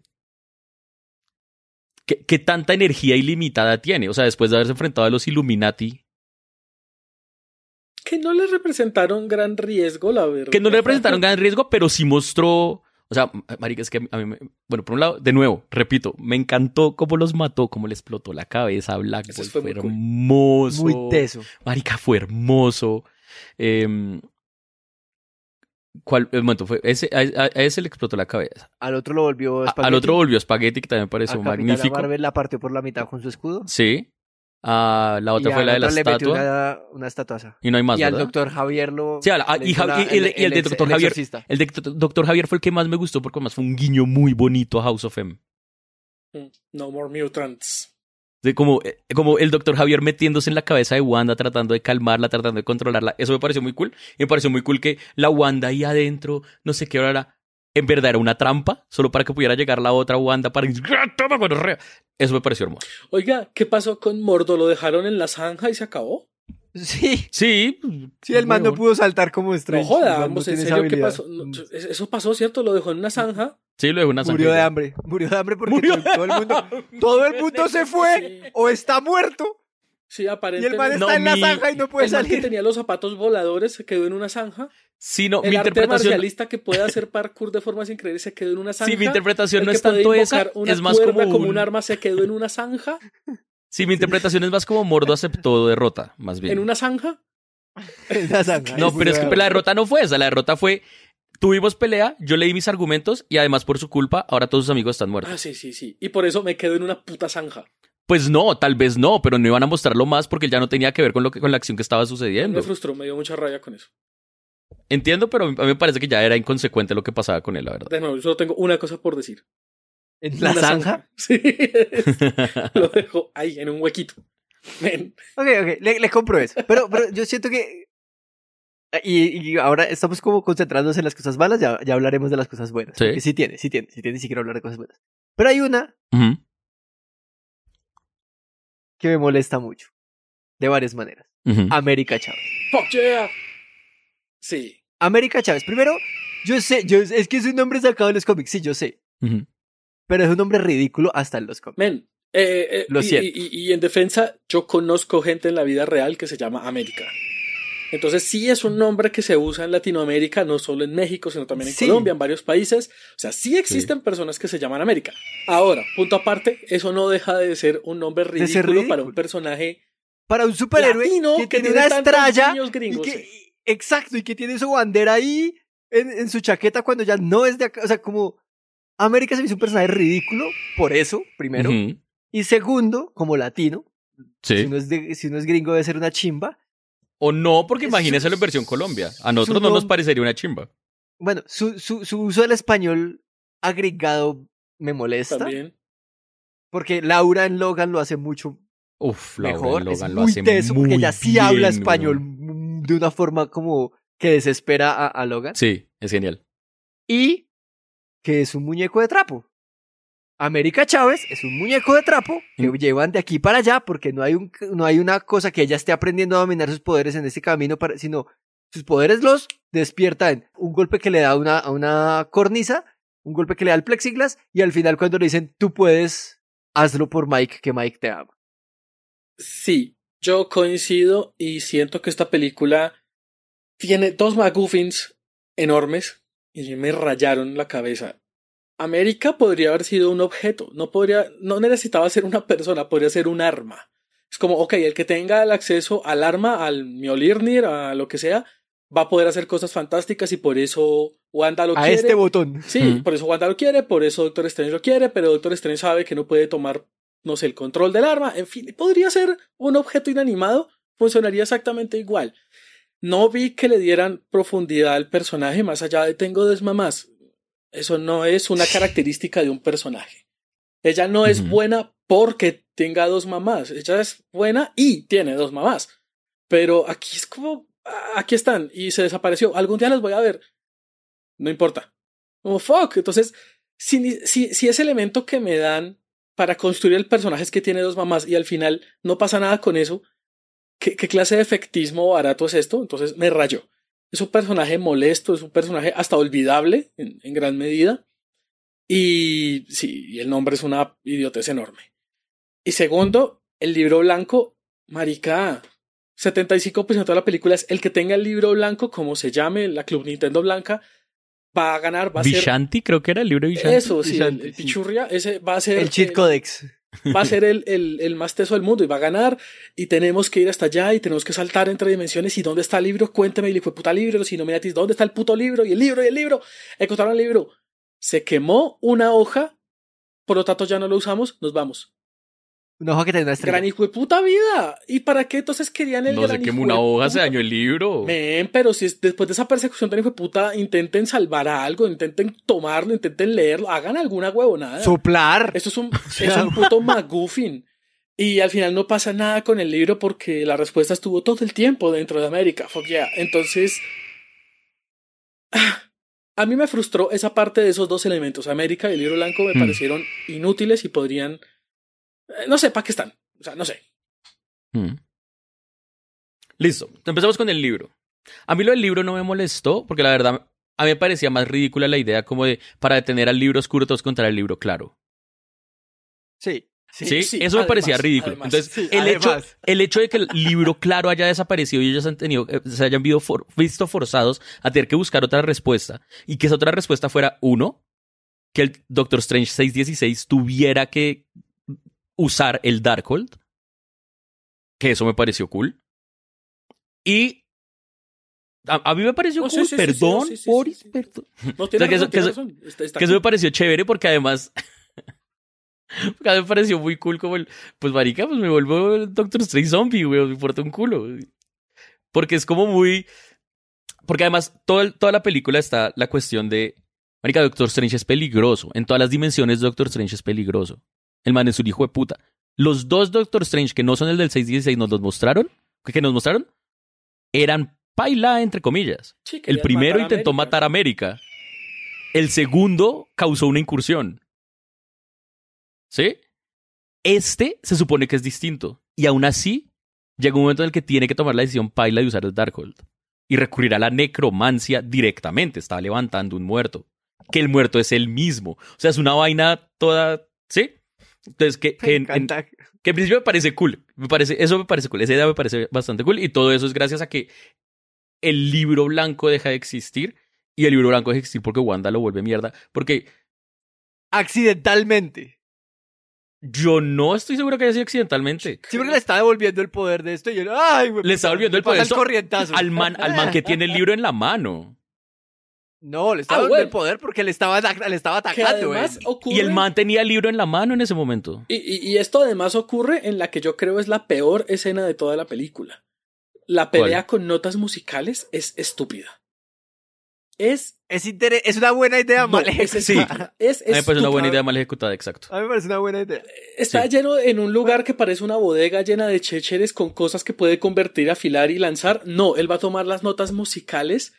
¿qué, qué tanta energía ilimitada tiene? O sea, después de haberse enfrentado a los Illuminati, Que no le representaron gran riesgo, la verdad. que no le representaron gran riesgo, pero sí mostró... O sea, marica, es que a mí me... Bueno, por un lado, de nuevo, repito, me encantó cómo los mató, cómo le explotó la cabeza a Black Eso Bolt. fue Fue muy cool. hermoso. Muy teso. Marica, fue hermoso. Eh, ¿Cuál el momento fue? Ese, a, a- a ese le explotó la cabeza. Al otro lo volvió A- espagueti. al otro volvió Spaghetti, que también me A pareció Capitana magnífico. Marvel la partió por la mitad con su escudo. Sí. Ah, la otra y fue al la de la otro le metió estatua. una, una estatuaza. Y no hay más, y al ¿verdad? doctor Javier lo... Sí, a la- ah, le y, hizo Ja- la- y el, y el de ex- doctor el Javier. exorcista. El de doctor Javier fue el que más me gustó porque además fue un guiño muy bonito a House of M. Mm, No more mutants. De como, eh, como el doctor Javier metiéndose en la cabeza de Wanda, tratando de calmarla, tratando de controlarla. Eso me pareció muy cool. Y me pareció muy cool que la Wanda ahí adentro, no sé qué hora era, en verdad era una trampa, solo para que pudiera llegar la otra Wanda para... ¡Toma, gonorrea! Eso me pareció hermoso. Oiga, ¿qué pasó con Mordo? ¿Lo dejaron en la zanja y se acabó? Sí, Sí. sí, el man no bueno. pudo saltar como No Strange. joda, el man no vamos, en tiene esa serio, ¿qué habilidad. pasó? No, eso pasó, ¿cierto? Lo dejó en una zanja. Sí, lo dejó una Murió sangre. de hambre. Murió de hambre porque Murió todo, todo el mundo, todo el mundo se fue Sí. o está muerto Sí, y aparentemente. el man está No, en la mi- zanja y no puede el man que salir. tenía los zapatos voladores se quedó en una zanja. Sí, no, El mi arte interpretación... marcialista que puede hacer parkour de formas increíbles se quedó en una zanja. Sí, mi interpretación El no que es tanto puede esa, invocar una es más cuerda como como un... un arma se quedó en una zanja. Sí, mi interpretación es más como Mordo aceptó derrota, más bien. ¿En una zanja? En la zanja. No, Y pero es que murió de la hambre. derrota no fue esa. La derrota fue, tuvimos pelea, yo leí mis argumentos y además por su culpa, ahora todos sus amigos están muertos. Ah, sí, sí, sí. Y por eso me quedo en una puta zanja. Pues no, tal vez no, pero no iban a mostrarlo más porque ya no tenía que ver con lo que con la acción que estaba sucediendo. Me frustró, me dio mucha raya con eso. Entiendo, pero a mí me parece que ya era inconsecuente lo que pasaba con él, la verdad. De nuevo, yo solo tengo una cosa por decir. ¿En la Una zanja? Sí. Lo dejo ahí, en un huequito. Ven. Ok, ok, le, le compro eso. Pero, pero yo siento que... Y, y ahora estamos como concentrándonos en las cosas malas, ya, ya hablaremos de las cosas buenas. Sí. Porque sí tiene, sí tiene, sí tiene, sí quiero hablar de cosas buenas. Pero hay una Ujú. que me molesta mucho. De varias maneras. Ujú. América Chávez. Fuck yeah. Sí. América Chávez. Primero, yo sé, yo, es que es un nombre sacado de los cómics, sí, yo sé. Ujú. Pero es un nombre ridículo hasta en los cómics. Men, eh, eh, Lo y, siento. y- y en defensa, yo conozco gente en la vida real que se llama América. Entonces sí es un nombre que se usa en Latinoamérica, no solo en México, sino también en Sí. Colombia, en varios países. O sea, sí existen personas que se llaman América. Ahora, punto aparte, eso no deja de ser un nombre ridículo, ser ridículo. para un personaje. Para un superhéroe Latino que, que tiene tiene una tantos estrella niños gringos, y que, sí. exacto, y que tiene su bandera ahí en, en su chaqueta cuando ya no es de acá. O sea, como América se me hizo un personaje ridículo por eso, primero. Ujú. Y segundo, como latino, Sí. si, uno es de- si uno es gringo debe ser una chimba. O no, porque Su- imagínese en versión Colombia. A nosotros su no nos nom- parecería una chimba. Bueno, su, su, su uso del español agregado me molesta. También. Porque Laura en Logan lo hace mucho Uf, Laura mejor. Logan es lo muy hace teso porque muy ella sí bien, habla español weón. mm, de una forma como que desespera a, a Logan. Sí, es genial. Y que es un muñeco de trapo. América Chávez es un muñeco de trapo que Mm. llevan de aquí para allá porque no hay, un, no hay una cosa que ella esté aprendiendo a dominar sus poderes en este camino, para, sino sus poderes los despierta en un golpe que le da a una, a una cornisa, un golpe que le da al plexiglas y al final cuando le dicen tú puedes, hazlo por Mike, que Mike te ama. Sí, yo coincido y siento que esta película tiene dos MacGuffins enormes y me rayaron la cabeza. América podría haber sido un objeto, no podría, no necesitaba ser una persona, podría ser un arma. Es como, ok, el que tenga el acceso al arma, al Mjolnir, a lo que sea, va a poder hacer cosas fantásticas y por eso Wanda lo A quiere. este botón. Sí, Mm. por eso Wanda lo quiere, por eso Doctor Strange lo quiere, pero Doctor Strange sabe que no puede tomar, no sé, el control del arma. En fin, podría ser un objeto inanimado, funcionaría exactamente igual. No vi que le dieran profundidad al personaje más allá de tengo desmamás. Eso no es una característica de un personaje. Ella no es Ujú. buena porque tenga dos mamás. Ella es buena y tiene dos mamás. Pero aquí es como, ah, aquí están y se desapareció. Algún día las voy a ver. No importa. Como fuck. Entonces, si, ni- si, si ese elemento que me dan para construir el personaje es que tiene dos mamás y al final no pasa nada con eso, ¿qué, qué clase de efectismo barato es esto? Entonces me rayó. Es un personaje molesto, es un personaje hasta olvidable en, en gran medida. Y sí, y el nombre es una idiotez enorme. Y segundo, el libro blanco, marica, setenta y cinco por ciento de la película es el que tenga el libro blanco, como se llame, la Club Nintendo blanca, va a ganar, va a ser... Vishanti, creo que era el libro de Vishanti. Eso, sí, el, Vishanti, el sí. pichurria, ese va a ser... El cheat el- codex. va a ser el, el, el más teso del mundo y va a ganar y tenemos que ir hasta allá y tenemos que saltar entre dimensiones y ¿dónde está el libro? Cuéntame y le fue puta libro, si no me dices ¿dónde está el puto libro? Y el libro y el libro, encontraron el libro, se quemó una hoja, por lo tanto ya no lo usamos, nos vamos. Una hoja que tiene una estrella. Gran hijo de puta vida. ¿Y para qué entonces querían el No gran sé, quemó hijo una de hoja, se puta? dañó el libro. Men, pero si es- después de esa persecución tan hijo de puta, intenten salvar algo, intenten tomarlo, intenten leerlo, hagan alguna huevonada. Soplar. Esto es un, es un puto McGuffin. Y al final no pasa nada con el libro porque la respuesta estuvo todo el tiempo dentro de América. Fuck yeah. Entonces, ah, a mí me frustró esa parte de esos dos elementos. América y el libro blanco me Hmm. parecieron inútiles y podrían... eh, no sé, ¿para qué están? O sea, no sé. Mm. Listo, empezamos con el libro. A mí lo del libro no me molestó porque la verdad a mí me parecía más ridícula la idea como de para detener al libro oscuro todos contra el libro claro. Sí. Sí, Sí, sí, eso me además, parecía ridículo. además. Entonces, Sí, el, hecho, además. el hecho de que el libro claro haya desaparecido y ellos han tenido, eh, se hayan visto, for- visto forzados a tener que buscar otra respuesta y que esa otra respuesta fuera uno, que el Doctor Strange seiscientos dieciséis tuviera que usar el Darkhold, que eso me pareció cool. Y a, a mí me pareció No, sí, cool, sí, sí, perdón, sí, sí, sí, Boris, sí, sí. perdón. No tiene O sea, que eso- razón, que tiene eso- razón. Está- está Que eso me aquí. pareció chévere porque además porque a mí me pareció muy cool como el, pues marica, pues me vuelvo el Doctor Strange zombie, güey, me importa un culo. Porque es como muy, porque además todo el- toda la película está la cuestión de, marica, Doctor Strange es peligroso, en todas las dimensiones Doctor Strange es peligroso. El man es un hijo de puta. Los dos Doctor Strange que no son el del seiscientos dieciséis nos los mostraron, que nos mostraron, eran paila entre comillas. Sí, El querían primero matar a intentó América. matar a América. El segundo causó una incursión. ¿Sí? Este se supone que es distinto. Y aún así, llega un momento en el que tiene que tomar la decisión paila de usar el Darkhold. Y recurrir a la necromancia directamente. Está levantando un muerto. Que el muerto es el mismo. O sea, es una vaina toda... ¿Sí? Entonces, que, que Me en, en- encanta. que en principio me parece cool. Me parece, eso me parece cool. Esa idea me parece bastante cool. Y todo eso es gracias a que el libro blanco deja de existir. Y el libro blanco deja de existir porque Wanda lo vuelve mierda. Porque Accidentalmente. yo no estoy seguro que haya sido accidentalmente. Sí, porque le está devolviendo el poder de esto y yo, ay, güey. Le está devolviendo el pasa poder. el corrientazo. Al man, al man que tiene el libro en la mano. No, le está Ah, devolviendo bueno. el poder porque le estaba, le estaba Que atacando, güey. además ocurre... Y el man tenía el libro en la mano en ese momento. Y, y, y esto además ocurre en la que yo creo es la peor escena de toda la película. La pelea ¿Cuál? con notas musicales es estúpida. Es... Es, inter- es una buena idea, no, mal es ejecutada. estúpida. Es A mí me parece una buena estúpida. idea mal ejecutada, exacto. A mí me parece una buena idea. Está Sí. lleno en un lugar que parece una bodega llena de chécheres con cosas que puede convertir, afilar y lanzar. No, él va a tomar las notas musicales.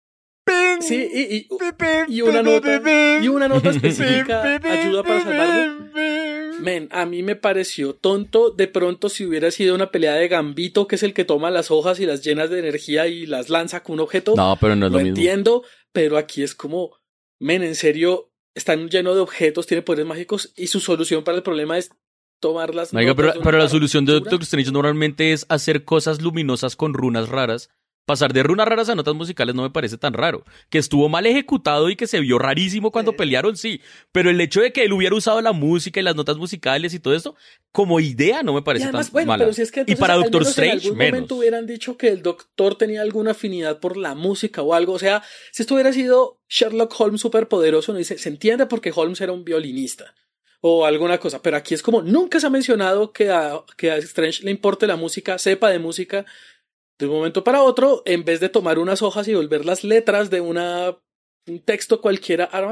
Sí, y, y, y una nota y una nota específica ayuda para salvarlo. Men, a mí me pareció tonto. De pronto, si hubiera sido una pelea de Gambito, que es el que toma las hojas y las llenas de energía y las lanza con un objeto, No, pero no es lo lo mismo. entiendo. Pero aquí es como, men, en serio, están llenos de objetos, tiene poderes mágicos y su solución para el problema es tomar las Marica, notas pero, de una pero la solución de partitura. Doctor Strange normalmente es hacer cosas luminosas con runas raras. Pasar de runas raras a notas musicales no me parece tan raro. Que estuvo mal ejecutado y que se vio rarísimo cuando pelearon, sí. Pero el hecho de que él hubiera usado la música y las notas musicales y todo esto, como idea no me Y parece además, tan bueno, mala. pero si es que y entonces, para al Doctor menos en Strange, algún menos. momento hubieran dicho que el doctor tenía alguna afinidad por la música o algo. O sea, si esto hubiera sido Sherlock Holmes superpoderoso, no dice, se entiende porque Holmes era un violinista o alguna cosa. Pero aquí es como, nunca se ha mencionado que a, que a Strange le importe la música, sepa de música. De un momento para otro, en vez de tomar unas hojas y volver las letras de una, un texto cualquiera, armas,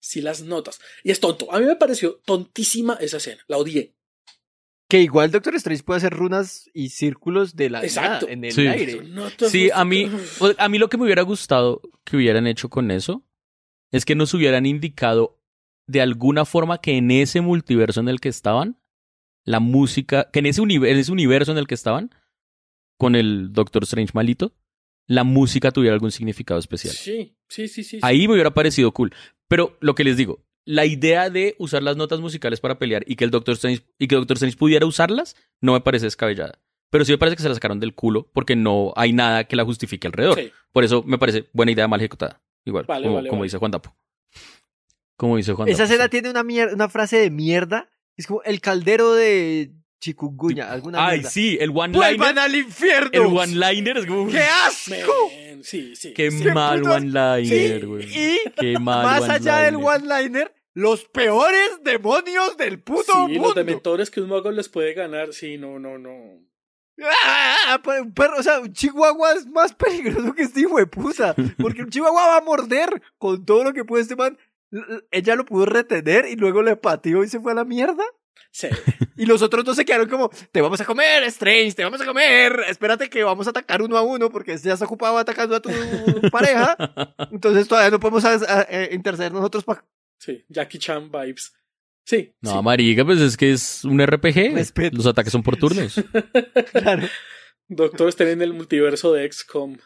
sí las notas. Y es tonto. A mí me pareció tontísima esa escena. La odié. Que igual Doctor Strange puede hacer runas y círculos de la Exacto. nada en el Sí. aire. Notas Sí, a mí, musicales. a mí lo que me hubiera gustado que hubieran hecho con eso es que nos hubieran indicado de alguna forma que en ese multiverso en el que estaban, la música, que en ese, uni- en ese universo en el que estaban, con el Doctor Strange malito, la música tuviera algún significado especial. Sí, sí, sí, sí. Ahí me hubiera parecido cool. Pero lo que les digo, la idea de usar las notas musicales para pelear y que el Doctor Strange, y que Doctor Strange pudiera usarlas, no me parece descabellada. Pero sí me parece que se la sacaron del culo porque no hay nada que la justifique alrededor. Sí. Por eso me parece buena idea mal ejecutada. Igual, Vale, como, vale, como vale. dice Juan Dapo. Como dice Juan Esa Dapo, escena sí. tiene una, mier- una frase de mierda. Es como el caldero de chikungunya, alguna Ay, mierda. sí, el ¡Vuelvan one-liner. al infierno! El one-liner es como... ¡Qué asco! Men, sí, sí. Qué Sí, mal putas. one-liner, Sí, güey. y Qué mal más allá del one-liner. one-liner, los peores demonios del puto Sí, los mundo. dementores que un mago les puede ganar. Sí, no, no, no. Ah, pues, un perro, o sea, un chihuahua es más peligroso que este hijo de puta. Porque un chihuahua va a morder con todo lo que puede este man. L- l- Ella lo pudo retener y luego le pateó y se fue a la mierda. Sí. Y los otros dos se quedaron como, te vamos a comer, Strange, te vamos a comer. Espérate que vamos a atacar uno a uno porque este ya está ocupado atacando a tu pareja. Entonces todavía no podemos a- a- a interceder nosotros para... Sí, Jackie Chan vibes. Sí. No, sí. marica, pues es que es un R P G. Respeto. Los ataques son por turnos. Claro. Doctor Strange en el multiverso de X COM.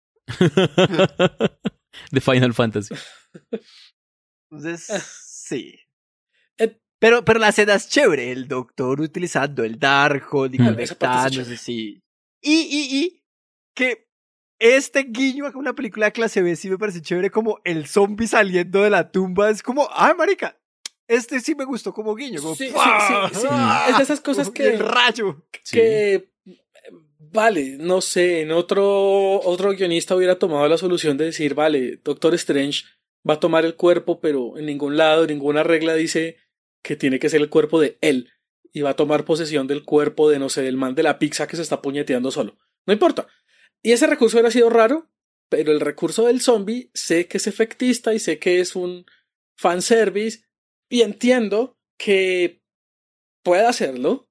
De Final Fantasy. Entonces, sí. Eh, Pero, pero la escena es chévere. El doctor utilizando el Darkhold y Mm. Esa parte está conectándose, sí. Y, y, y, que este guiño a una película de clase B sí me parece chévere, como el zombie saliendo de la tumba. Es como, ah, marica, este sí me gustó como guiño. Como, Sí, sí, ¡fua! sí, sí. Es de esas cosas Y que- el rayo. Sí. que eh, vale, no sé, en otro otro guionista hubiera tomado la solución de decir, vale, Doctor Strange va a tomar el cuerpo, pero en ningún lado, ninguna regla dice que tiene que ser el cuerpo de él y va a tomar posesión del cuerpo de, no sé, del man de la pizza que se está puñeteando solo. No importa. Y ese recurso hubiera sido raro, pero el recurso del zombie sé que es efectista y sé que es un fanservice y entiendo que puede hacerlo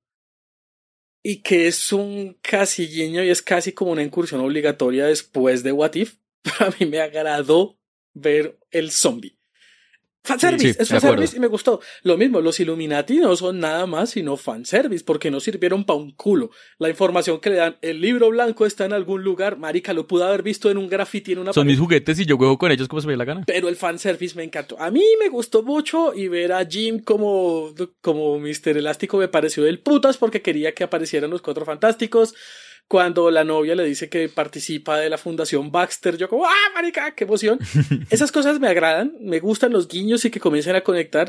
y que es un casi guiño y es casi como una incursión obligatoria después de What If. A mí me agradó ver el zombie. Fanservice, Sí, es de acuerdo. fanservice y me gustó. Lo mismo, los Illuminati no son nada más sino fanservice porque no sirvieron pa' un culo. La información que le dan, el libro blanco está en algún lugar, marica, lo pude haber visto en un graffiti en una Son pared. mis juguetes y yo juego con ellos como se me dé la gana. Pero el fanservice me encantó. A mí me gustó mucho y ver a Jim como, como mister Elástico me pareció del putas porque quería que aparecieran los Cuatro Fantásticos. Cuando la novia le dice que participa de la Fundación Baxter, yo como, ¡ah, marica, qué emoción! Esas cosas me agradan, me gustan los guiños y que comiencen a conectar.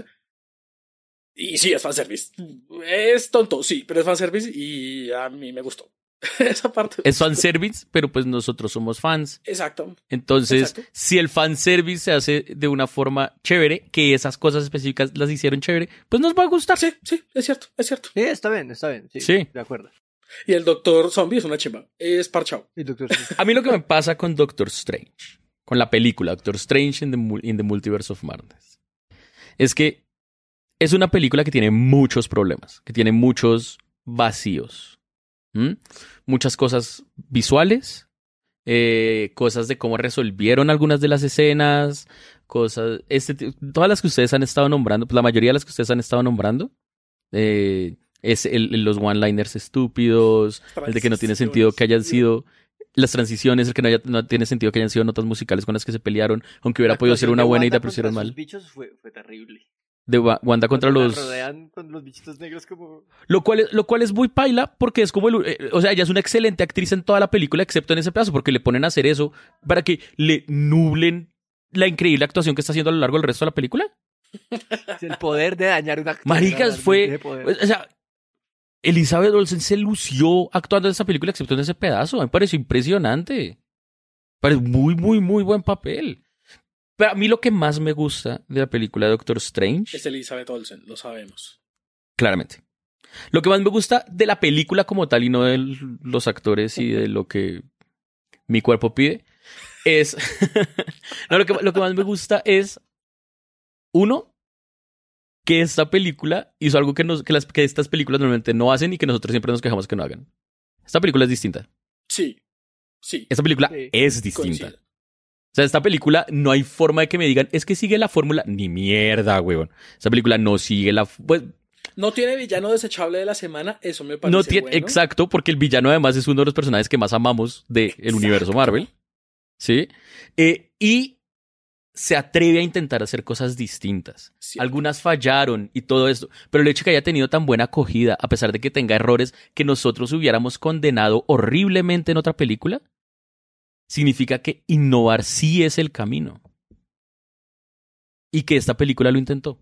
Y sí, es fanservice. Es tonto, sí, pero es fanservice y a mí me gustó. Esa parte. Es fanservice, pero pues nosotros somos fans. Exacto. Entonces, Exacto. si el fanservice se hace de una forma chévere, que esas cosas específicas las hicieron chévere, pues nos va a gustar. Sí, sí, es cierto, es cierto. Sí, está bien, está bien. Sí, Sí. de acuerdo. Y el Doctor Zombie es una chimba. Es parchado. Y doctor Strange. A mí lo que me pasa con Doctor Strange, con la película Doctor Strange in the, Mul- in the Multiverse of Madness, es que es una película que tiene muchos problemas, que tiene muchos vacíos. ¿Mm? Muchas cosas visuales, eh, cosas de cómo resolvieron algunas de las escenas, cosas, este, t- todas las que ustedes han estado nombrando, pues la mayoría de las que ustedes han estado nombrando, eh, es el, el- los one-liners estúpidos, el de que no tiene sentido que hayan sido las transiciones, el que no, haya- no tiene sentido que hayan sido notas musicales con las que se pelearon, aunque hubiera La podido ser actuación una de buena Wanda idea, pero contra hicieron sus mal. bichos fue, fue terrible. De Wa- Wanda contra Cuando la los... rodean con los bichitos negros como... Lo cual, es, lo cual es muy paila porque es como... El, eh, o sea, ella es una excelente actriz en toda la película, excepto en ese pedazo, porque le ponen a hacer eso para que le nublen la increíble actuación que está haciendo a lo largo del resto de la película. El poder de dañar una... Maricas, fue... Ese poder. O sea, Elizabeth Olsen se lució actuando en esa película, excepto en ese pedazo. Me pareció impresionante. Parece muy, muy, muy buen papel. Pero a mí lo que más me gusta de la película de Doctor Strange... Es Elizabeth Olsen, lo sabemos. Claramente. Lo que más me gusta de la película como tal y no de los actores y de lo que mi cuerpo pide es... no, lo que, lo que más me gusta es Uno, que esta película hizo algo que, nos, que, las, que estas películas normalmente no hacen y que nosotros siempre nos quejamos que no hagan. Esta película es distinta. Sí, sí. Esta película Sí. es distinta. Coincido. O sea, esta película no hay forma de que me digan, es que sigue la fórmula. Ni mierda, huevón. Esta película no sigue la... Pues, No tiene villano desechable de la semana, eso me parece no tiene... bueno. Exacto, porque el villano además es uno de los personajes que más amamos del universo Marvel. ¿Sí? Eh, y se atreve a intentar hacer cosas distintas. Cierto. Algunas fallaron y todo esto, pero el hecho de que haya tenido tan buena acogida, a pesar de que tenga errores que nosotros hubiéramos condenado horriblemente en otra película, significa que innovar sí es el camino. Y que esta película lo intentó.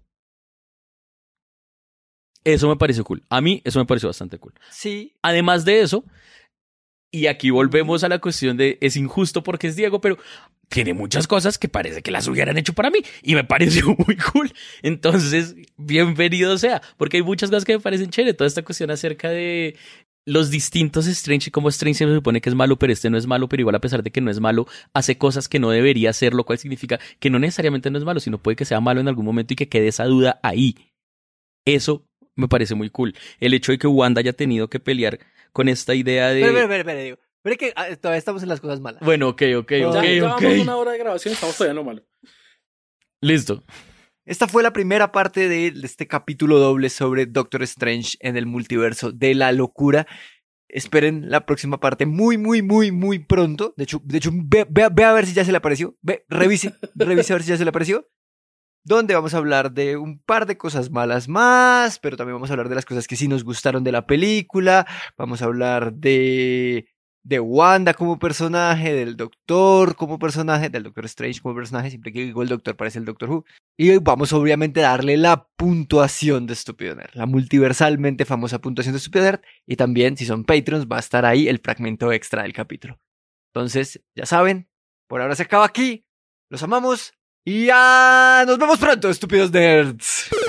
Eso me pareció cool. A mí eso me pareció bastante cool. Sí. Además de eso, y aquí volvemos a la cuestión de es injusto porque es Diego, pero tiene muchas cosas que parece que las hubieran hecho para mí y me pareció muy cool. Entonces, bienvenido sea, porque hay muchas cosas que me parecen chévere. Toda esta cuestión acerca de los distintos Strange y cómo Strange se supone que es malo, pero este no es malo, pero igual a pesar de que no es malo, hace cosas que no debería hacer, lo cual significa que no necesariamente no es malo, sino puede que sea malo en algún momento y que quede esa duda ahí. Eso me parece muy cool. El hecho de que Wanda haya tenido que pelear con esta idea de... Pero, pero, pero, pero, digo. Pero es que ah, todavía estamos en las cosas malas. Bueno, ok, ok, Ya ok, llevamos ok. una hora de grabación, estamos todavía en lo malo. Listo. Esta fue la primera parte de este capítulo doble sobre Doctor Strange en el multiverso de la locura. Esperen la próxima parte muy, muy, muy, muy pronto. De hecho, de hecho ve, ve, ve a ver si ya se le apareció. Ve, revise, revise a ver si ya se le apareció. Donde vamos a hablar de un par de cosas malas más, pero también vamos a hablar de las cosas que sí nos gustaron de la película. Vamos a hablar de, de Wanda como personaje, del Doctor como personaje, del Doctor Strange como personaje, siempre que digo el Doctor parece el Doctor Who. Y vamos obviamente a darle la puntuación de Estúpido Nerd, la multiversalmente famosa puntuación de Estúpido Nerd. Y también, si son Patreons, va a estar ahí el fragmento extra del capítulo. Entonces, ya saben, por ahora se acaba aquí. Los amamos. Y ya nos vemos pronto, estúpidos nerds.